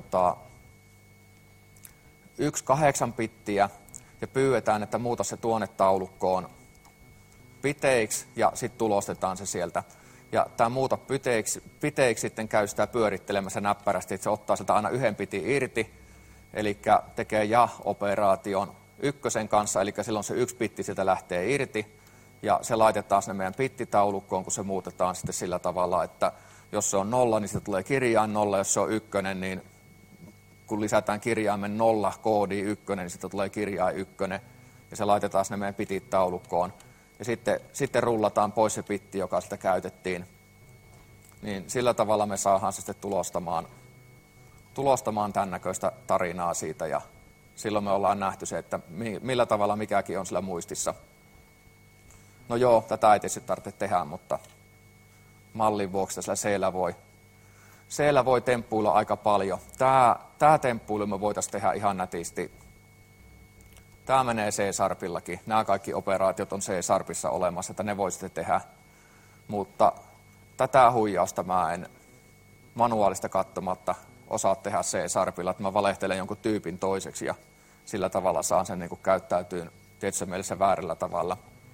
1 8 bittiä ja pyydetään, että muuta se tuonne taulukkoon piteiksi ja sitten tulostetaan se sieltä. Ja tämä muuta piteiksi sitten käy sitä pyörittelemässä näppärästi, että se ottaa sieltä aina 1 bitin irti, eli tekee ja-operaation 1 kanssa, eli silloin se 1 bitti sieltä lähtee irti, ja se laitetaan sinne meidän bittitaulukkoon, kun se muutetaan sitten sillä tavalla, että jos se on 0, niin siitä tulee kirjain 0, jos se on 1, niin kun lisätään kirjaimen 0 koodi 1, niin siitä tulee kirjain 1, ja se laitetaan sinne meidän bittitaulukkoon. Ja sitten rullataan pois se bitti, joka sitä käytettiin. Niin sillä tavalla me saadaan se sitten tulostamaan tämän näköistä tarinaa siitä. Ja silloin me ollaan nähty se, että millä tavalla mikäkin on sillä muistissa. No joo, tätä ei tietysti tarvitse tehdä, mutta mallin vuoksi C:llä voi temppuilla aika paljon. Tämä temppuilu me voitaisiin tehdä ihan nätisti. Tämä menee C-sharpillakin. Nämä kaikki operaatiot on C-sharpissa olemassa, että ne voi sitten tehdä. Mutta tätä huijausta mä en manuaalista katsomatta osaa tehdä C-sharpilla, että mä valehtelen jonkun tyypin toiseksi ja sillä tavalla saan sen niin kuin käyttäytyyn tietyssä mielessä väärällä tavalla.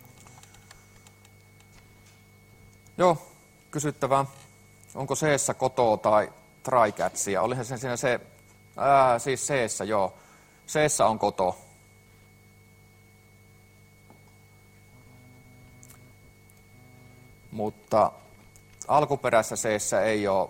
Joo, kysyttävää. Onko C:ssä kotoa tai trycatchia? Olihan sen siinä siis C:ssä, joo. C:ssä on koto. Mutta alkuperäisessä C:ssä ei ole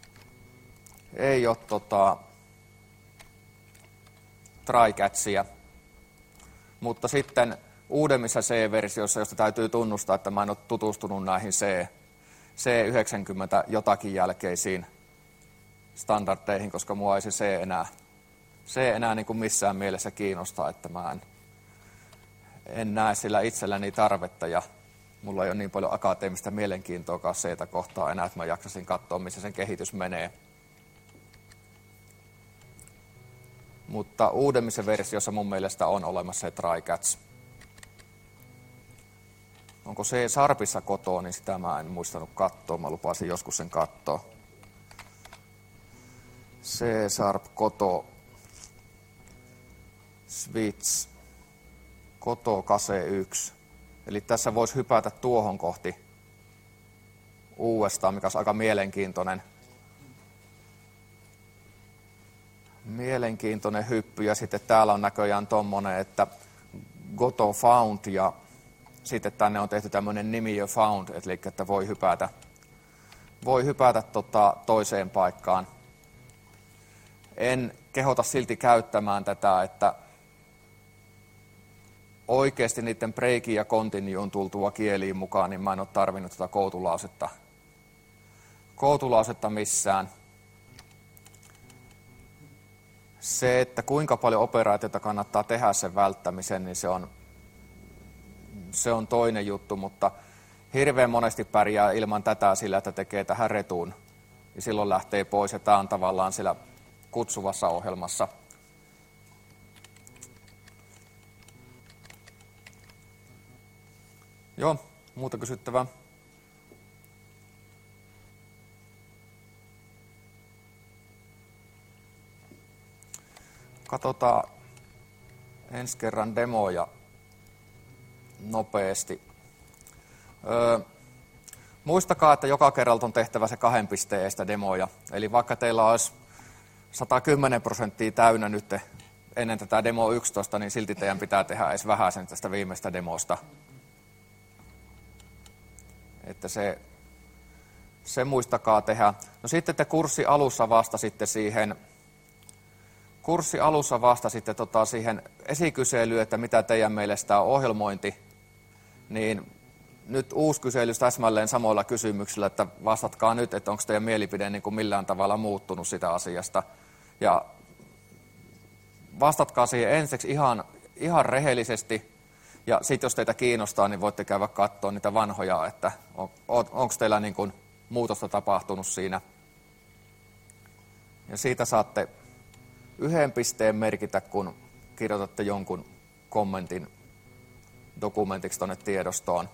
trycatchia. Mutta sitten uudemmissa C-versioissa, josta täytyy tunnustaa, että mä en ole tutustunut näihin C90 jotakin jälkeisiin standardeihin, koska mua ei se C enää niin kuin missään mielessä kiinnostaa, että mä en näe sillä itselläni tarvetta ja mulla ei ole niin paljon akateemista mielenkiintoa C:tä kohtaan enää, että mä jaksasin katsoa, missä sen kehitys menee. Mutta uudemmissa versioissa mun mielestä on olemassa se trycatch. Onko C-sharpissa kotoa, niin sitä mä en muistanut katsoa. Mä lupasin joskus sen katsoa. C-sharp koto switch koto kase 1. Eli tässä voisi hypätä tuohon kohti uudestaan, mikä on aika mielenkiintoinen hyppy. Ja sitten täällä on näköjään tommonen, että goto found ja sitten tänne on tehty tämmöinen nimiö found, eli että voi hypätä toiseen paikkaan. En kehota silti käyttämään tätä, että oikeasti niiden breakin ja continue'n tultua kieliin mukaan, niin mä en ole tarvinnut tätä koutulausetta missään. Se, että kuinka paljon operaatiota kannattaa tehdä sen välttämisen, niin se on toinen juttu, mutta hirveän monesti pärjää ilman tätä sillä, että tekee tähän retuun. Ja silloin lähtee pois ja tämä on tavallaan siellä kutsuvassa ohjelmassa. Joo, muuta kysyttävää. Katsotaan ensi kerran demoja nopeasti. Muistakaa, että joka kerralta on tehtävä se 2 pisteen eestä demoja. Eli vaikka teillä olisi 110% täynnä nyt ennen tätä demo 11, niin silti teidän pitää tehdä edes vähäisen tästä viimeistä demosta. Että Se muistakaa tehdä. No sitten te kurssi alussa vastasitte siihen siihen esikyselyyn, että mitä teidän mielestä on ohjelmointi, niin nyt uusi kysely täsmälleen samoilla kysymyksillä, että vastatkaa nyt, että onko teidän mielipide niin kuin millään tavalla muuttunut sitä asiasta. Ja vastatkaa siihen ensiksi ihan rehellisesti, ja sitten jos teitä kiinnostaa, niin voitte käydä katsoa niitä vanhoja, että onko teillä niin kuin muutosta tapahtunut siinä. Ja siitä saatte 1 pisteen merkitä, kun kirjoitatte jonkun kommentin dokumentiksi tuonne tiedostoon.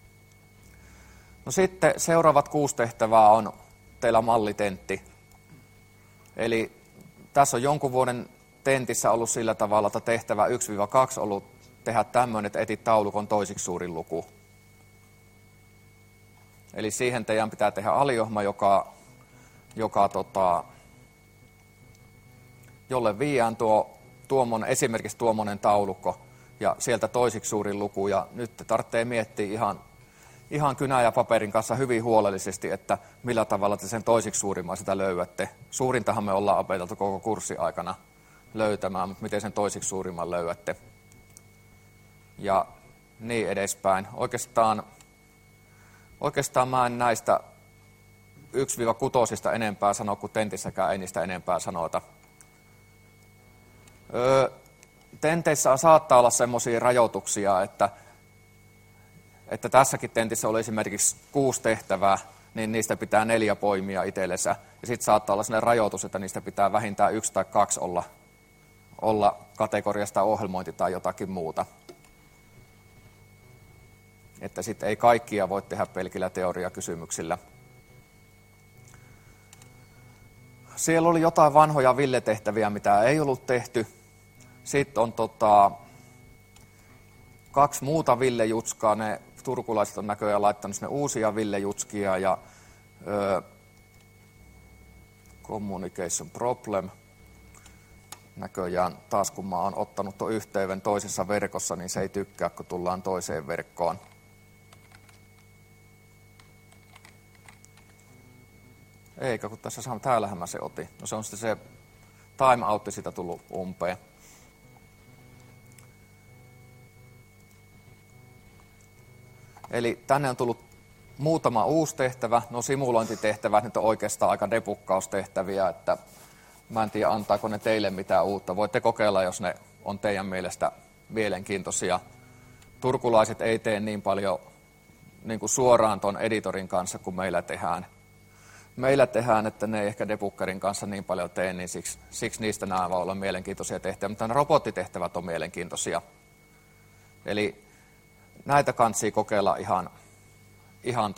No sitten seuraavat 6 tehtävää on teillä mallitentti. Eli tässä on jonkun vuoden tentissä ollut sillä tavalla, että tehtävä 1-2 ollut tehdä tämmöinen, että etit taulukon toisiksi suurin luku. Eli siihen teidän pitää tehdä aliohma, jolle viiään esimerkiksi tuommoinen taulukko ja sieltä toisiksi suurin luku. Ja nyt te tarvitsee miettiä ihan kynä ja paperin kanssa hyvin huolellisesti, että millä tavalla te sen toisiksi suurimman sitä löydätte. Suurintahan me ollaan opeteltu koko kurssin aikana löytämään, mutta miten sen toisiksi suurimman löydätte. Ja niin edespäin. Oikeastaan mä en näistä 1-6 enempää sano, kuin tentissäkään ei niistä enempää sanota. Tenteissä saattaa olla semmoisia rajoituksia, että tässäkin tentissä oli esimerkiksi 6 tehtävää, niin niistä pitää 4 poimia itsellensä. Ja sitten saattaa olla sellainen rajoitus, että niistä pitää vähintään 1 tai 2 olla kategoriasta ohjelmointi tai jotakin muuta. Että sitten ei kaikkia voi tehdä pelkillä teoriakysymyksillä. Siellä oli jotain vanhoja Ville-tehtäviä, mitä ei ollut tehty. Sitten on 2 muuta Ville-jutskaa. Ne turkulaiset on näköjään laittanut sinne uusia Ville-jutskia ja communication problem. Näköjään taas kun mä oon ottanut tuon yhteyden toisessa verkossa, niin se ei tykkää, kun tullaan toiseen verkkoon. Eikä, kun tässä täällähän mä se otin. No se on sitten se timeoutti siitä tullut umpeen. Eli tänne on tullut muutama uusi tehtävä. No simulointitehtävät nyt on oikeastaan aika debukkaustehtäviä, että mä en tiedä antaako ne teille mitään uutta. Voitte kokeilla, jos ne on teidän mielestä mielenkiintoisia. Turkulaiset ei tee niin paljon niin kuin suoraan tuon editorin kanssa kuin meillä tehdään. Että ne ei ehkä debuggerin kanssa niin paljon tee, niin siksi niistä nämä voi olla mielenkiintoisia tehtäviä, mutta nämä robottitehtävät on mielenkiintoisia. Eli näitä kansi kokeilla ihan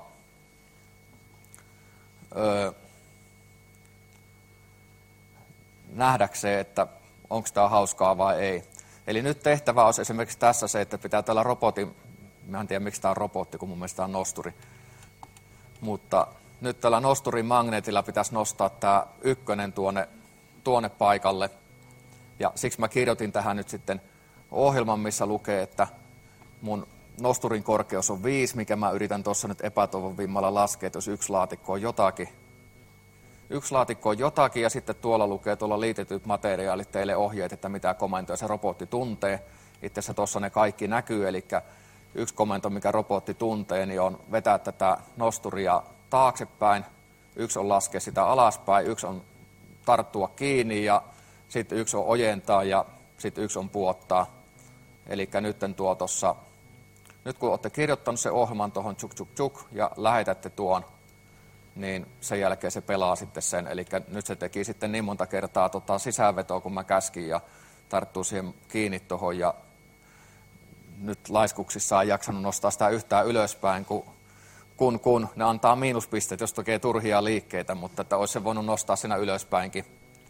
nähdäkseen, että onko tämä hauskaa vai ei. Eli nyt tehtävä olisi esimerkiksi tässä se, että pitää tällä robotin, mä en tiedä miksi tämä on robotti, kun mun mielestä tämä on nosturi, mutta nyt tällä nosturin magneetilla pitäisi nostaa tämä 1 tuonne paikalle. Ja siksi mä kirjoitin tähän nyt sitten ohjelman, missä lukee, että mun nosturin korkeus on 5, mikä mä yritän tuossa nyt epätoivon vimmalla laskea, että jos 1 laatikko on jotakin, ja sitten tuolla lukee tuolla liitetyt materiaalit teille ohjeet, että mitä komentoja se robotti tuntee. Itse asiassa tuossa ne kaikki näkyy, eli 1 komento, mikä robotti tuntee, niin on vetää tätä nosturia taaksepäin, 1 on laskea sitä alaspäin, 1 on tarttua kiinni ja sitten 1 on ojentaa ja sitten 1 on puottaa. Eli nyt kun olette kirjoittanut sen ohjelman tuohon tjuk ja lähetätte tuon, niin sen jälkeen se pelaa sitten sen. Eli nyt se teki sitten niin monta kertaa sisäänvetoa, kun mä käskin ja tarttuu siihen kiinni tuohon ja nyt laiskuksissa ei jaksanut nostaa sitä yhtään ylöspäin, kun ne antaa miinuspisteet, jos tekee turhia liikkeitä, mutta että olisi se voinut nostaa siinä ylöspäinkin.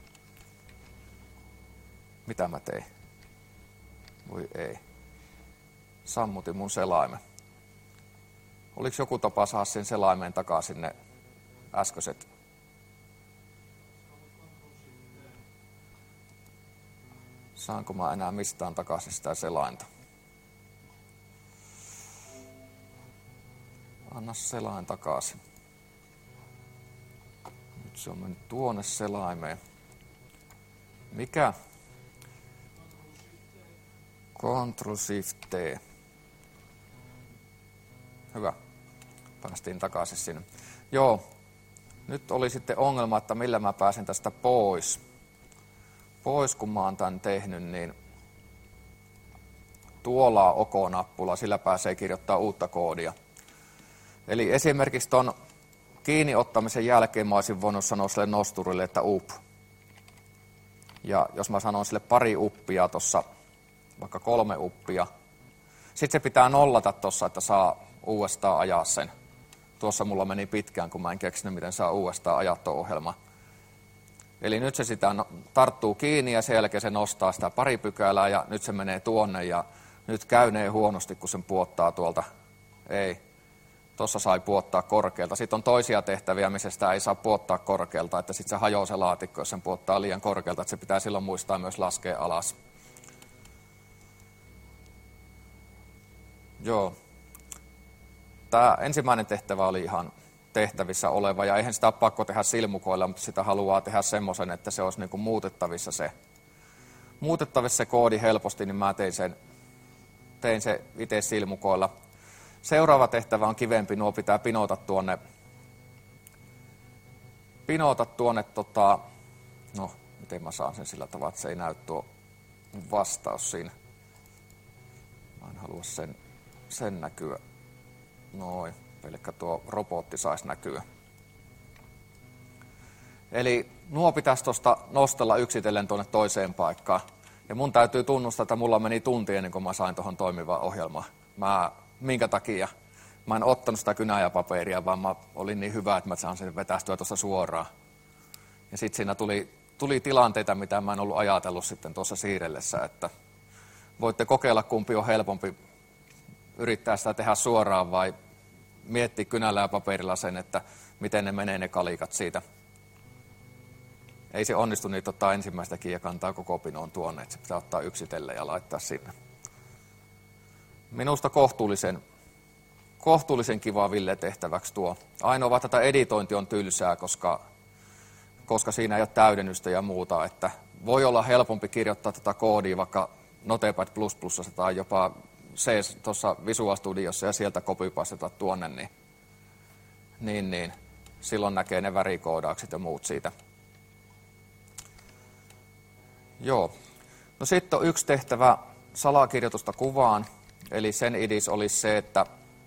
Mitä mä tein? Voi ei. Sammutin mun selaimen. Oliko joku tapa saada sen selaimen takaisin ne äskeiset? Saanko mä enää mistään takaisin sitä selainta? Anna selain takaisin. Nyt se on mennyt tuonne selaimeen. Mikä? Ctrl-Shift-T. Hyvä. Päästiin takaisin sinne. Joo. Nyt oli sitten ongelma, että millä mä pääsen tästä pois. Pois, kun mä oon tän tehnyt, niin tuolla on OK-nappula, sillä pääsee kirjoittaa uutta koodia. Eli esimerkiksi ton kiinni ottamisen jälkeen mä olisin voinut sanoa sille nosturille, että up. Ja jos mä sanon sille pari uppia tossa, vaikka 3 uppia, sitten se pitää nollata tossa, että saa uudestaan ajaa sen. Tuossa mulla meni pitkään, kun mä en keksinyt, miten saa uudestaan ajaa tuo ohjelma. Eli nyt se sitä tarttuu kiinni ja sen jälkeen se nostaa sitä pari pykälää ja nyt se menee tuonne ja nyt käynee huonosti, kun sen puottaa tuolta. Ei. Tuossa sai puottaa korkealta. Sitten on toisia tehtäviä, missä sitä ei saa puottaa korkealta, että sitten se hajoaa se laatikko, jos sen puottaa liian korkealta, että se pitää silloin muistaa myös laskea alas. Joo. Tämä ensimmäinen tehtävä oli ihan tehtävissä oleva, ja eihän sitä ole pakko tehdä silmukoilla, mutta sitä haluaa tehdä semmoisen, että se olisi niin kuin muutettavissa se koodi helposti, niin mä tein se itse silmukoilla. Seuraava tehtävä on kivempi, nuo pitää pinota tuonne, no, miten mä saan sen sillä tavalla, että se ei näy tuo vastaus siinä. Mä en halua sen näkyä. Noin, pelkkä tuo robotti saisi näkyä. Eli nuo pitäisi tuosta nostella yksitellen tuonne toiseen paikkaan. Ja mun täytyy tunnustaa, että mulla meni tunti ennen kuin mä sain tuohon toimivaan ohjelmaan. Minkä takia? Mä en ottanut sitä kynää ja paperia, vaan mä olin niin hyvä, että mä saan sen vetästyä tuossa suoraan. Ja sitten siinä tuli tilanteita, mitä mä en ollut ajatellut sitten tuossa siirrellessä, että voitte kokeilla, kumpi on helpompi yrittää sitä tehdä suoraan vai miettiä kynällä ja paperilla sen, että miten ne menee ne kalikat siitä. Ei se onnistu niitä ottaa ensimmäistäkin ja kantaa koko pinoon tuonne, että se pitää ottaa yksitellen ja laittaa sinne. Minusta kohtuullisen kiva Ville tehtäväksi tuo. Ainoa vaan tätä editointi on tylsää, koska siinä ei ole täydennystä ja muuta. Että voi olla helpompi kirjoittaa tätä koodia vaikka Notepad++ tai jopa tuossa Visual Studiossa ja sieltä copypasteta tuonne, niin silloin näkee ne värikoodaukset ja muut siitä. Joo. No sitten on yksi tehtävä salakirjoitusta kuvaan. Eli sen idis olisi se, että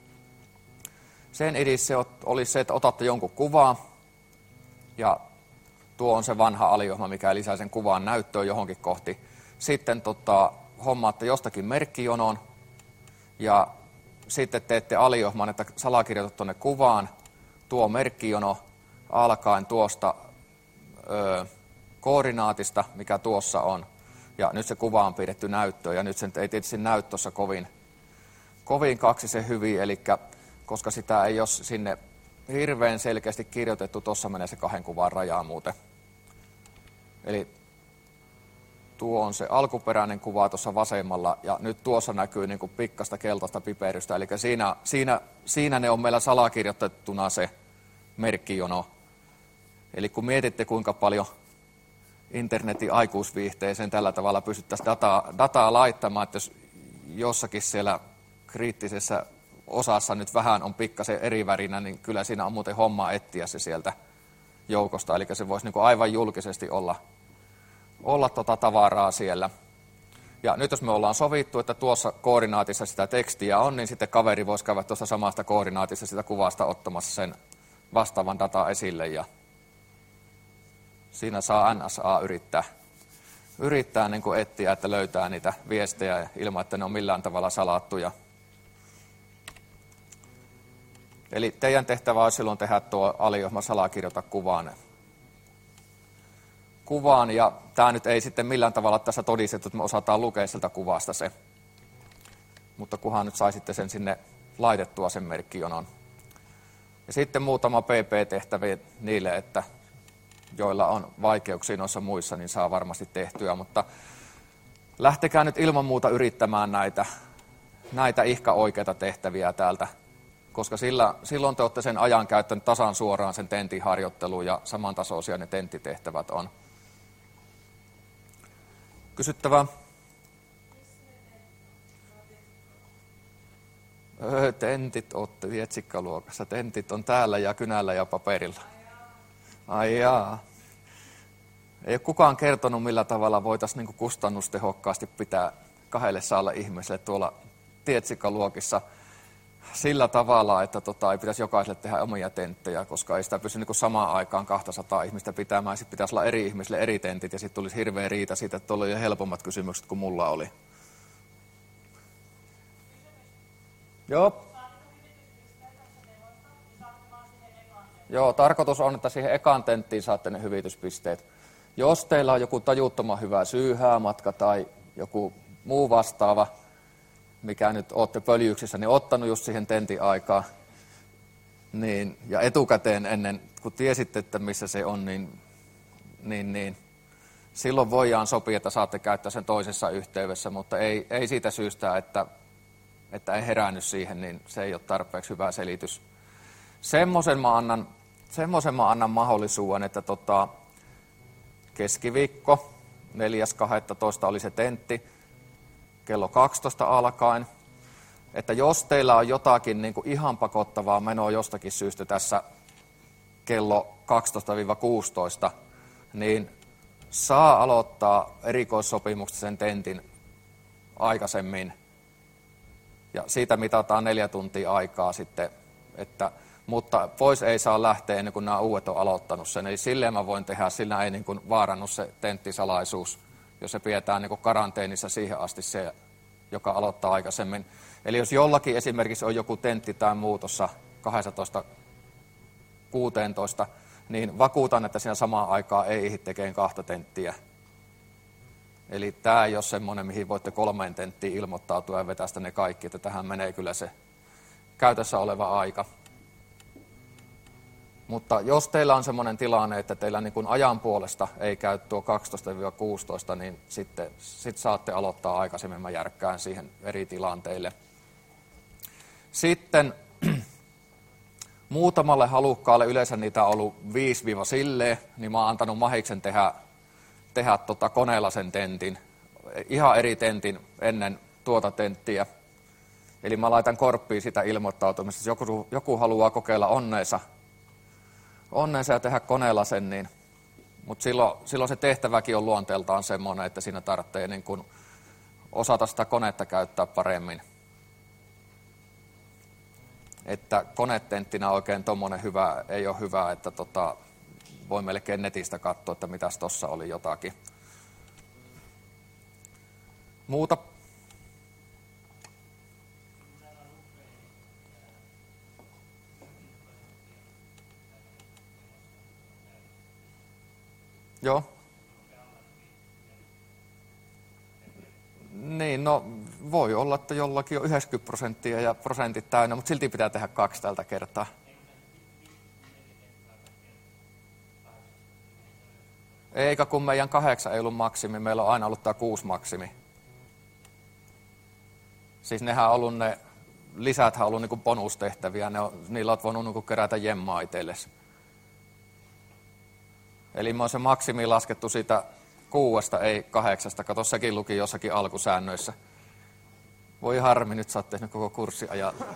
otatte jonkun kuvaa, ja tuo on se vanha aliohjelma, mikä lisää sen kuvan näyttöön johonkin kohti. Sitten hommaatte jostakin merkkijonon, ja sitten teette aliohjelman, että salakirjoitat tuonne kuvaan, tuo merkkijono alkaen tuosta koordinaatista, mikä tuossa on. Ja nyt se kuva on piirretty näyttöön, ja nyt sen ei tietysti näy tuossa kovin kaksisen hyvin, eli koska sitä ei ole sinne hirveän selkeästi kirjoitettu, tuossa menee se 2 kuvan rajaa muuten. Eli tuo on se alkuperäinen kuva tuossa vasemmalla, ja nyt tuossa näkyy niin kuin pikkasta keltaista piperystä, eli siinä ne on meillä salakirjoitettuna se merkkijono. Eli kun mietitte, kuinka paljon internetin aikuisviihteeseen tällä tavalla pystyttäisiin dataa laittamaan, että jos jossakin siellä kriittisessä osassa nyt vähän on pikkasen eri värinä, niin kyllä siinä on muuten homma etsiä se sieltä joukosta. Eli se voisi niin kuin aivan julkisesti olla tavaraa siellä. Ja nyt jos me ollaan sovittu, että tuossa koordinaatissa sitä tekstiä on, niin sitten kaveri voisi käydä tuossa samasta koordinaatissa sitä kuvasta ottamassa sen vastaavan data esille. Ja siinä saa NSA yrittää niin kuin etsiä, että löytää niitä viestejä ilman, että ne on millään tavalla salattuja. Eli teidän tehtävä on silloin tehdä tuo aliohjelma salakirjoita kuvaan, ja tämä nyt ei sitten millään tavalla tässä todistettu, että me osataan lukea sieltä kuvasta se. Mutta kunhan nyt saisitte sen sinne laitettua sen merkkijonon. Ja sitten muutama PP-tehtäviä niille, että joilla on vaikeuksia noissa muissa, niin saa varmasti tehtyä, mutta lähtekää nyt ilman muuta yrittämään näitä ihka oikeita tehtäviä täältä koska silloin te olette sen ajan käyttänyt tasan suoraan sen tentin harjoitteluun ja samantasoisia ne tenttitehtävät on. Kysyttävää? Tentit olette vietsikkaluokassa. Tentit on täällä ja kynällä ja paperilla. Ai jaa. Ei ole kukaan kertonut, millä tavalla voitaisiin niin kustannustehokkaasti pitää 200 ihmiselle tuolla tietsikkaluokissa sillä tavalla, että ei pitäisi jokaiselle tehdä omia tenttejä, koska ei sitä pysty niin samaan aikaan 200 ihmistä pitämään. Sitten pitäisi olla eri ihmisille eri tentit ja sitten tulisi hirveä riita siitä, että oli jo helpommat kysymykset kuin mulla oli. Joo. Joo, tarkoitus on, että siihen ekaan tenttiin saatte ne hyvityspisteet. Jos teillä on joku tajuttoman hyvä syyhäämatka tai joku muu vastaava, mikä nyt olette pöljyksissä, niin ottanut just siihen tentin aikaa, niin, ja etukäteen ennen, kun tiesitte, että missä se on, niin silloin voidaan sopia, että saatte käyttää sen toisessa yhteydessä, mutta ei siitä syystä, että ei herännyt siihen, niin se ei ole tarpeeksi hyvä selitys. Semmoisen mä annan mahdollisuuden, että keskiviikko 4.12. oli se tentti, kello 12 alkaen, että jos teillä on jotakin niin kuin ihan pakottavaa menoa jostakin syystä tässä kello 12-16, niin saa aloittaa erikoissopimuksesta sen tentin aikaisemmin. Ja siitä mitataan 4 tuntia aikaa sitten, mutta pois ei saa lähteä ennen kuin nämä uudet on aloittanut sen. Eli silleen mä voin tehdä, sillä ei niin kuin vaarannu se tenttisalaisuus, jos se pidetään niin kuin karanteenissa siihen asti se, joka aloittaa aikaisemmin. Eli jos jollakin esimerkiksi on joku tentti tai muu tuossa 12-16, niin vakuutan, että siinä samaan aikaan ei ehdi tekemään 2 tenttiä. Eli tämä ei ole semmoinen, mihin voitte 3 tenttiin ilmoittautua ja vetästä ne kaikki, että tähän menee kyllä se käytössä oleva aika. Mutta jos teillä on semmoinen tilanne, että teillä niin kuin ajan puolesta ei käy tuo 12-16, niin sitten saatte aloittaa aikaisemmin, mä järkkään siihen eri tilanteille. Sitten muutamalle halukkaalle, yleensä niitä on ollut 5 silleen, niin mä oon antanut mahiksen tehdä koneella sen tentin, ihan eri tentin ennen tuota tenttiä. Eli mä laitan korppiin sitä ilmoittautumista, jos joku haluaa kokeilla onneensa ja tehdä koneella sen, niin, mutta silloin se tehtäväkin on luonteeltaan semmoinen, että siinä tarvitsee niin kuin osata sitä konetta käyttää paremmin. Että konetenttinä oikein tommonen hyvä, ei ole hyvä, että voi melkein netistä katsoa, että mitäs tossa oli jotakin. Muuta? Joo. Niin, no voi olla, että jollakin on 90% ja prosentit täynnä, mutta silti pitää tehdä 2 tältä kertaa. Eikä kun meidän 8 ei ollut maksimi, meillä on aina ollut tämä 6 maksimi. Siis nehän on ollut ne lisäthän on ollut niinku bonustehtäviä, niillä on voinut niinku kerätä jemmaa itsellesi. Eli me on se maksimi laskettu siitä 6, ei 8. Kato, sekin luki jossakin alkusäännöissä. Voi harmi, nyt sä oot tehnyt koko kurssi ajalla.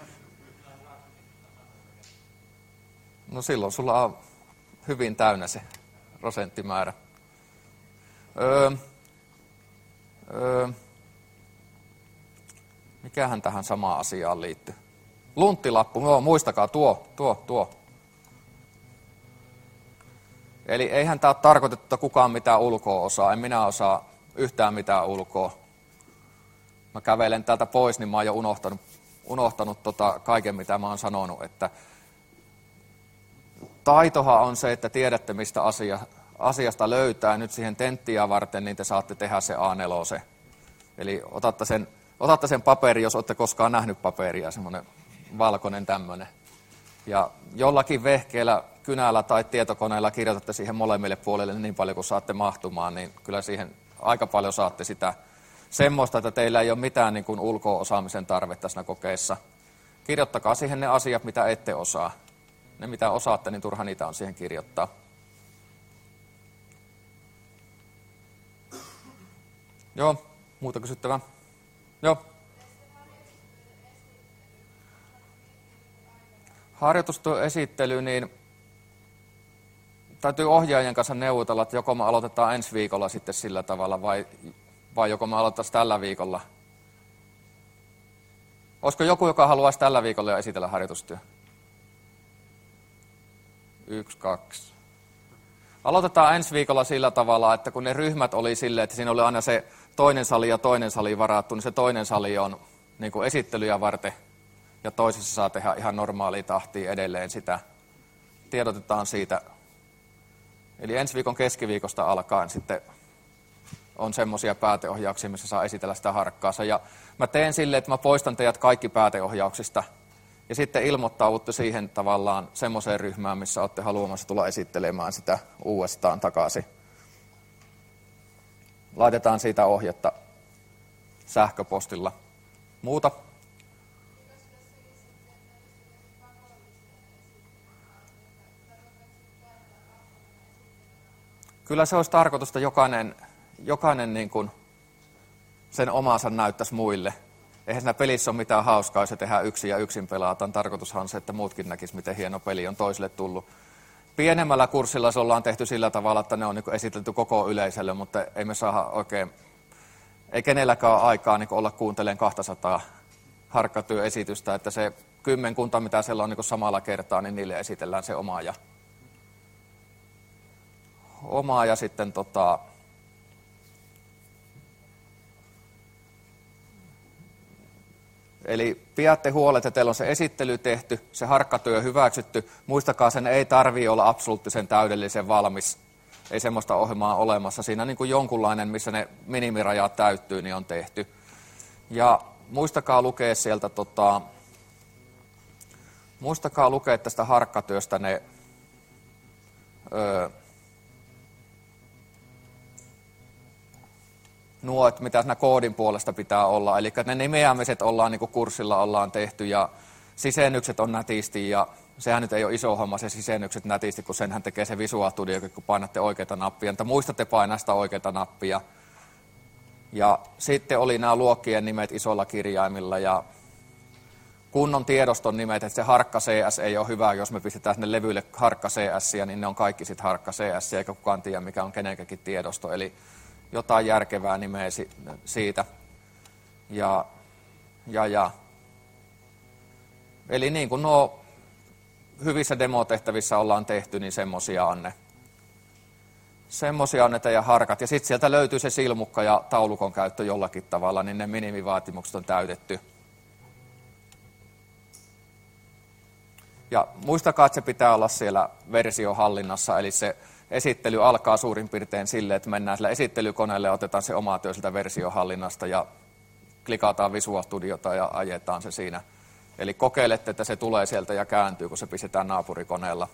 No silloin sulla on hyvin täynnä se prosenttimäärä. Mikähän tähän samaan asiaan liittyy? Lunttilappu, no muistakaa tuo. Eli eihän tämä ole tarkoitettu, että kukaan mitään ulkoa osaa. En minä osaa yhtään mitään ulkoa. Mä kävelen täältä pois, niin mä oon jo unohtanut kaiken, mitä mä oon sanonut. Että taitohan on se, että tiedätte, mistä asiasta löytää. Nyt siihen tenttiä varten, niin te saatte tehdä se A4. Eli otatte sen paperi, jos olette koskaan nähnyt paperia, semmoinen valkoinen tämmöinen. Ja jollakin vehkeellä, kynällä tai tietokoneella kirjoitatte siihen molemmille puolille niin paljon kuin saatte mahtumaan, niin kyllä siihen aika paljon saatte sitä semmoista, että teillä ei ole mitään niin kuin ulko-osaamisen tarvetta siinä kokeessa. Kirjoittakaa siihen ne asiat, mitä ette osaa. Ne, mitä osaatte, niin turha niitä on siihen kirjoittaa. Joo, muuta kysyttävää? Joo. Harjoitustyön esittely, niin täytyy ohjaajien kanssa neuvotella, että joko me aloitetaan ensi viikolla sitten sillä tavalla, vai joko me aloitetaan tällä viikolla. Olisiko joku, joka haluaisi tällä viikolla jo esitellä harjoitustyö? 1, 2. Aloitetaan ensi viikolla sillä tavalla, että kun ne ryhmät oli silleen, että siinä oli aina se toinen sali ja toinen sali varattu, niin se toinen sali on niin kuin esittelyjä varten, ja toisessa saa tehdä ihan normaalia tahtia edelleen sitä. Tiedotetaan siitä. Eli ensi viikon keskiviikosta alkaen sitten on semmoisia pääteohjauksia, missä saa esitellä sitä harkkaansa. Ja mä teen silleen, että mä poistan teidät kaikki pääteohjauksista. Ja sitten ilmoittaudutte siihen tavallaan semmoiseen ryhmään, missä olette haluamassa tulla esittelemään sitä uudestaan takaisin. Laitetaan siitä ohjetta sähköpostilla. Muuta? Kyllä se olisi tarkoitus, että jokainen niin kuin sen omansa näyttäisi muille. Eihän siinä pelissä ole mitään hauskaa, jos se tehdään yksin ja yksin pelataan. Tarkoitushan on se, että muutkin näkisivät, miten hieno peli on toisille tullut. Pienemmällä kurssilla se ollaan tehty sillä tavalla, että ne on niin kuin esitelty koko yleisölle, mutta ei me saada oikein, ei kenelläkään ole aikaa niin kuin olla kuuntelemaan 200 harkkatyöesitystä, että se 10, mitä siellä on niin kuin samalla kertaa, niin niille esitellään se oma ja sitten eli pidätte huolet, että teillä on se esittely tehty, se harkkatyö hyväksytty. Muistakaa, sen ei tarvitse olla absoluuttisen täydellisen valmis. Ei semmoista ohjelmaa olemassa. Siinä niin kuin jonkunlainen, missä ne minimirajat täyttyy, niin on tehty. Ja muistakaa lukea sieltä, muistakaa lukea tästä harkkatyöstä ne nuo, että mitä siinä koodin puolesta pitää olla. Eli ne nimeämiset ollaan niin kuin kurssilla ollaan tehty ja sisennykset on nätisti ja sehän nyt ei ole iso homma se sisennykset nätisti, kun senhän tekee se Visual Studio, kun painatte oikeita nappia. Mutta muistatte painaa sitä oikeita nappia. Ja sitten oli nämä luokkien nimet isolla kirjaimilla ja kunnon tiedoston nimet, että se harkka CS ei ole hyvä, jos me pistetään sinne levyille harkka CS, niin ne on kaikki sitten harkka CS, eikä kukaan tiedä, mikä on kenenkäkin tiedosto. Eli jotain järkevää nimeä siitä. Ja. Eli niin kuin nuo hyvissä demotehtävissä ollaan tehty, niin semmoisia on ne. Semmoisia on ne teidän harkat. Ja sitten sieltä löytyy se silmukka ja taulukon käyttö jollakin tavalla, niin ne minimivaatimukset on täytetty. Ja muistakaa, että se pitää olla siellä versiohallinnassa, eli se esittely alkaa suurin piirtein silleen, että mennään sillä esittelykoneelle ja otetaan se oma työ siltä versiohallinnasta ja klikataan Visual Studiota ja ajetaan se siinä. Eli kokeilette, että se tulee sieltä ja kääntyy, kun se pistetään naapurikoneella.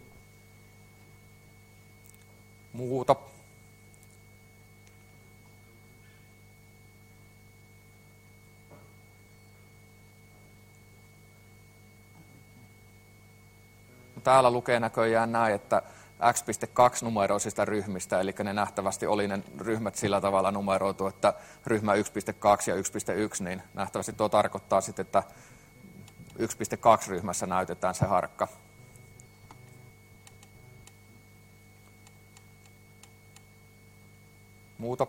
Muuta. Täällä lukee näköjään näin, että X.2 numeroisista ryhmistä, eli ne nähtävästi oli ne ryhmät sillä tavalla numeroitu, että ryhmä 1.2 ja 1.1, niin nähtävästi tuo tarkoittaa sitten, että 1.2 ryhmässä näytetään se harkka. Muuta.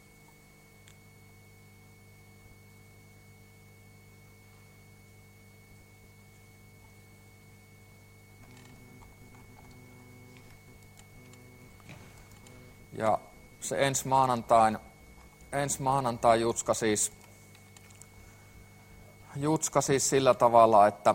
Ja se ensi maanantain jutska siis sillä tavalla, että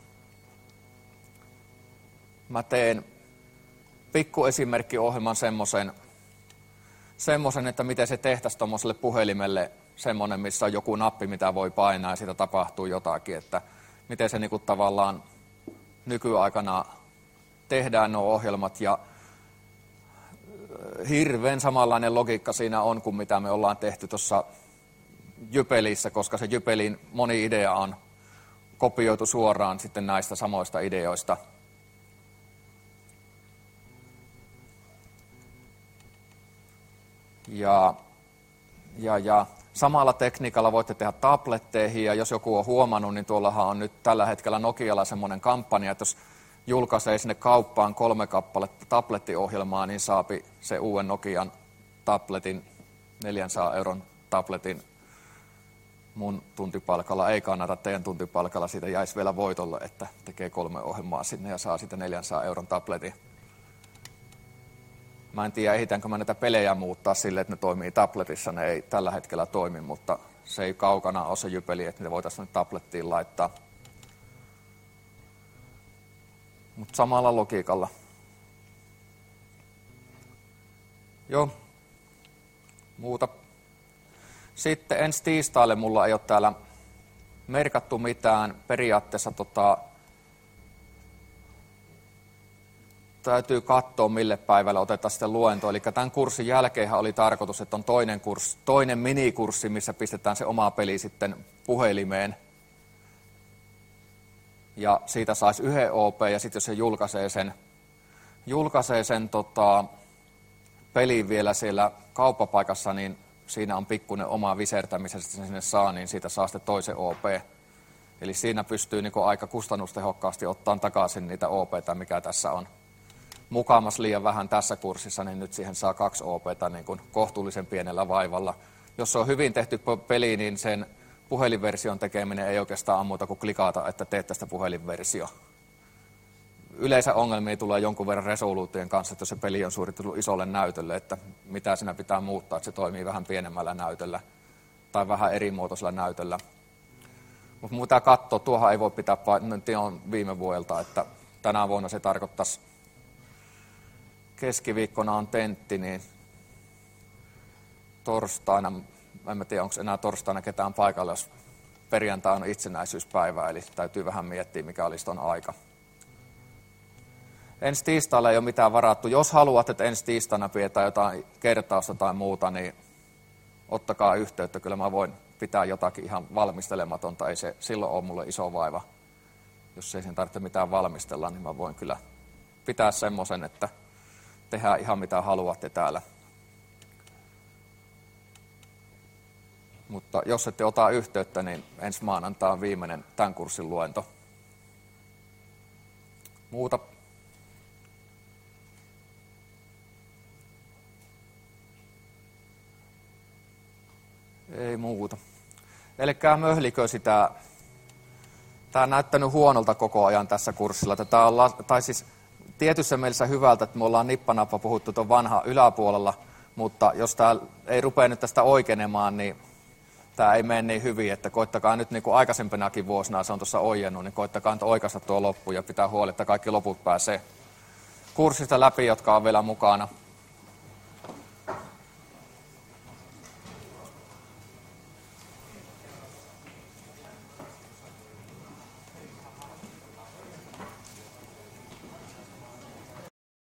mä teen pikkuesimerkkiohjelman semmoisen, että miten se tehtäisiin tuommoiselle puhelimelle semmoinen, missä on joku nappi, mitä voi painaa ja siitä tapahtuu jotakin, että miten se niinku tavallaan nykyaikana tehdään nuo ohjelmat ja hirveän samanlainen logiikka siinä on kuin mitä me ollaan tehty tuossa Jypelissä, koska se Jypelin moni idea on kopioitu suoraan sitten näistä samoista ideoista. Ja samalla tekniikalla voitte tehdä tabletteihin, ja jos joku on huomannut, niin tuollahan on nyt tällä hetkellä Nokialla semmoinen kampanja, että jos julkaisee sinne kauppaan 3 kappaletta tablettiohjelmaa, niin saapi se uuden Nokian tabletin, 400 € tabletin mun tuntipalkalla. Ei kannata teidän tuntipalkalla, siitä jäisi vielä voitolle, että tekee 3 ohjelmaa sinne ja saa siitä 400 € tabletin. Mä en tiedä, ehitäänkö mä näitä pelejä muuttaa silleen, että ne toimii tabletissa. Ne ei tällä hetkellä toimi, mutta se ei kaukana ole se jypeli, että ne voitaisiin tablettiin laittaa. Mutta samalla logiikalla. Joo. Muuta. Sitten ensi tiistaille mulla ei ole täällä merkattu mitään. Periaatteessa täytyy katsoa, mille päivälle otetaan sitten luento. Eli tämän kurssin jälkeenhän oli tarkoitus, että on toinen minikurssi, missä pistetään se oma peli sitten puhelimeen. Ja siitä saisi 1 OP, ja sitten jos se julkaisee sen pelin vielä siellä kauppapaikassa, niin siinä on pikkuinen oma visertämisestä, että sinne saa, niin siitä saa sitten toisen OP. Eli siinä pystyy niin aika kustannustehokkaasti ottamaan takaisin niitä OP:tä, mikä tässä on. Mukamas liian vähän tässä kurssissa, niin nyt siihen saa 2 OP:tä niin kuin kohtuullisen pienellä vaivalla. Jos se on hyvin tehty peli, niin sen puhelinversion tekeminen ei oikeastaan ole muuta kuin klikata, että teet tästä puhelinversio. Yleensä ongelmia tulee jonkun verran resoluutien kanssa, että jos se peli on suoritettu isolle näytölle, että mitä siinä pitää muuttaa, että se toimii vähän pienemmällä näytöllä tai vähän erimuotoisella näytöllä. Mutta mitä katsoa, tuohan ei voi pitää, on viime vuodelta, että tänä vuonna se tarkoittaisi, keskiviikkona on tentti, niin torstaina, en tiedä onko enää torstaina ketään paikalla, jos perjantai on itsenäisyyspäivä, eli täytyy vähän miettiä, mikä olisi ton aika. Ensi tiistailla ei ole mitään varattu. Jos haluat, että ensi tiistaina pidetään jotain kertausta tai muuta, niin ottakaa yhteyttä. Kyllä mä voin pitää jotakin ihan valmistelematonta. Ei se silloin ole mulle iso vaiva. Jos ei sen tarvitse mitään valmistella, niin mä voin kyllä pitää semmoisen, että tehdään ihan mitä haluatte täällä. Mutta jos ette ota yhteyttä, niin ensi maanantai on viimeinen tämän kurssin luento. Muuta. Ei muuta. Älkää möhlikö sitä. Tämä on näyttänyt huonolta koko ajan tässä kurssilla. Tämä on, tai siis tietyssä mielessä hyvältä, että me ollaan nippanappa puhuttu tuon vanhan yläpuolella, mutta jos tämä ei rupea nyt tästä oikeenemaan, niin tämä ei mene niin hyvin, että koittakaa nyt niin kuin aikaisempinakin vuosina, se on tuossa ojennut, niin koittakaa nyt oikaista tuo loppu ja pitää huoli, että kaikki loput pääsee kurssista läpi, jotka on vielä mukana.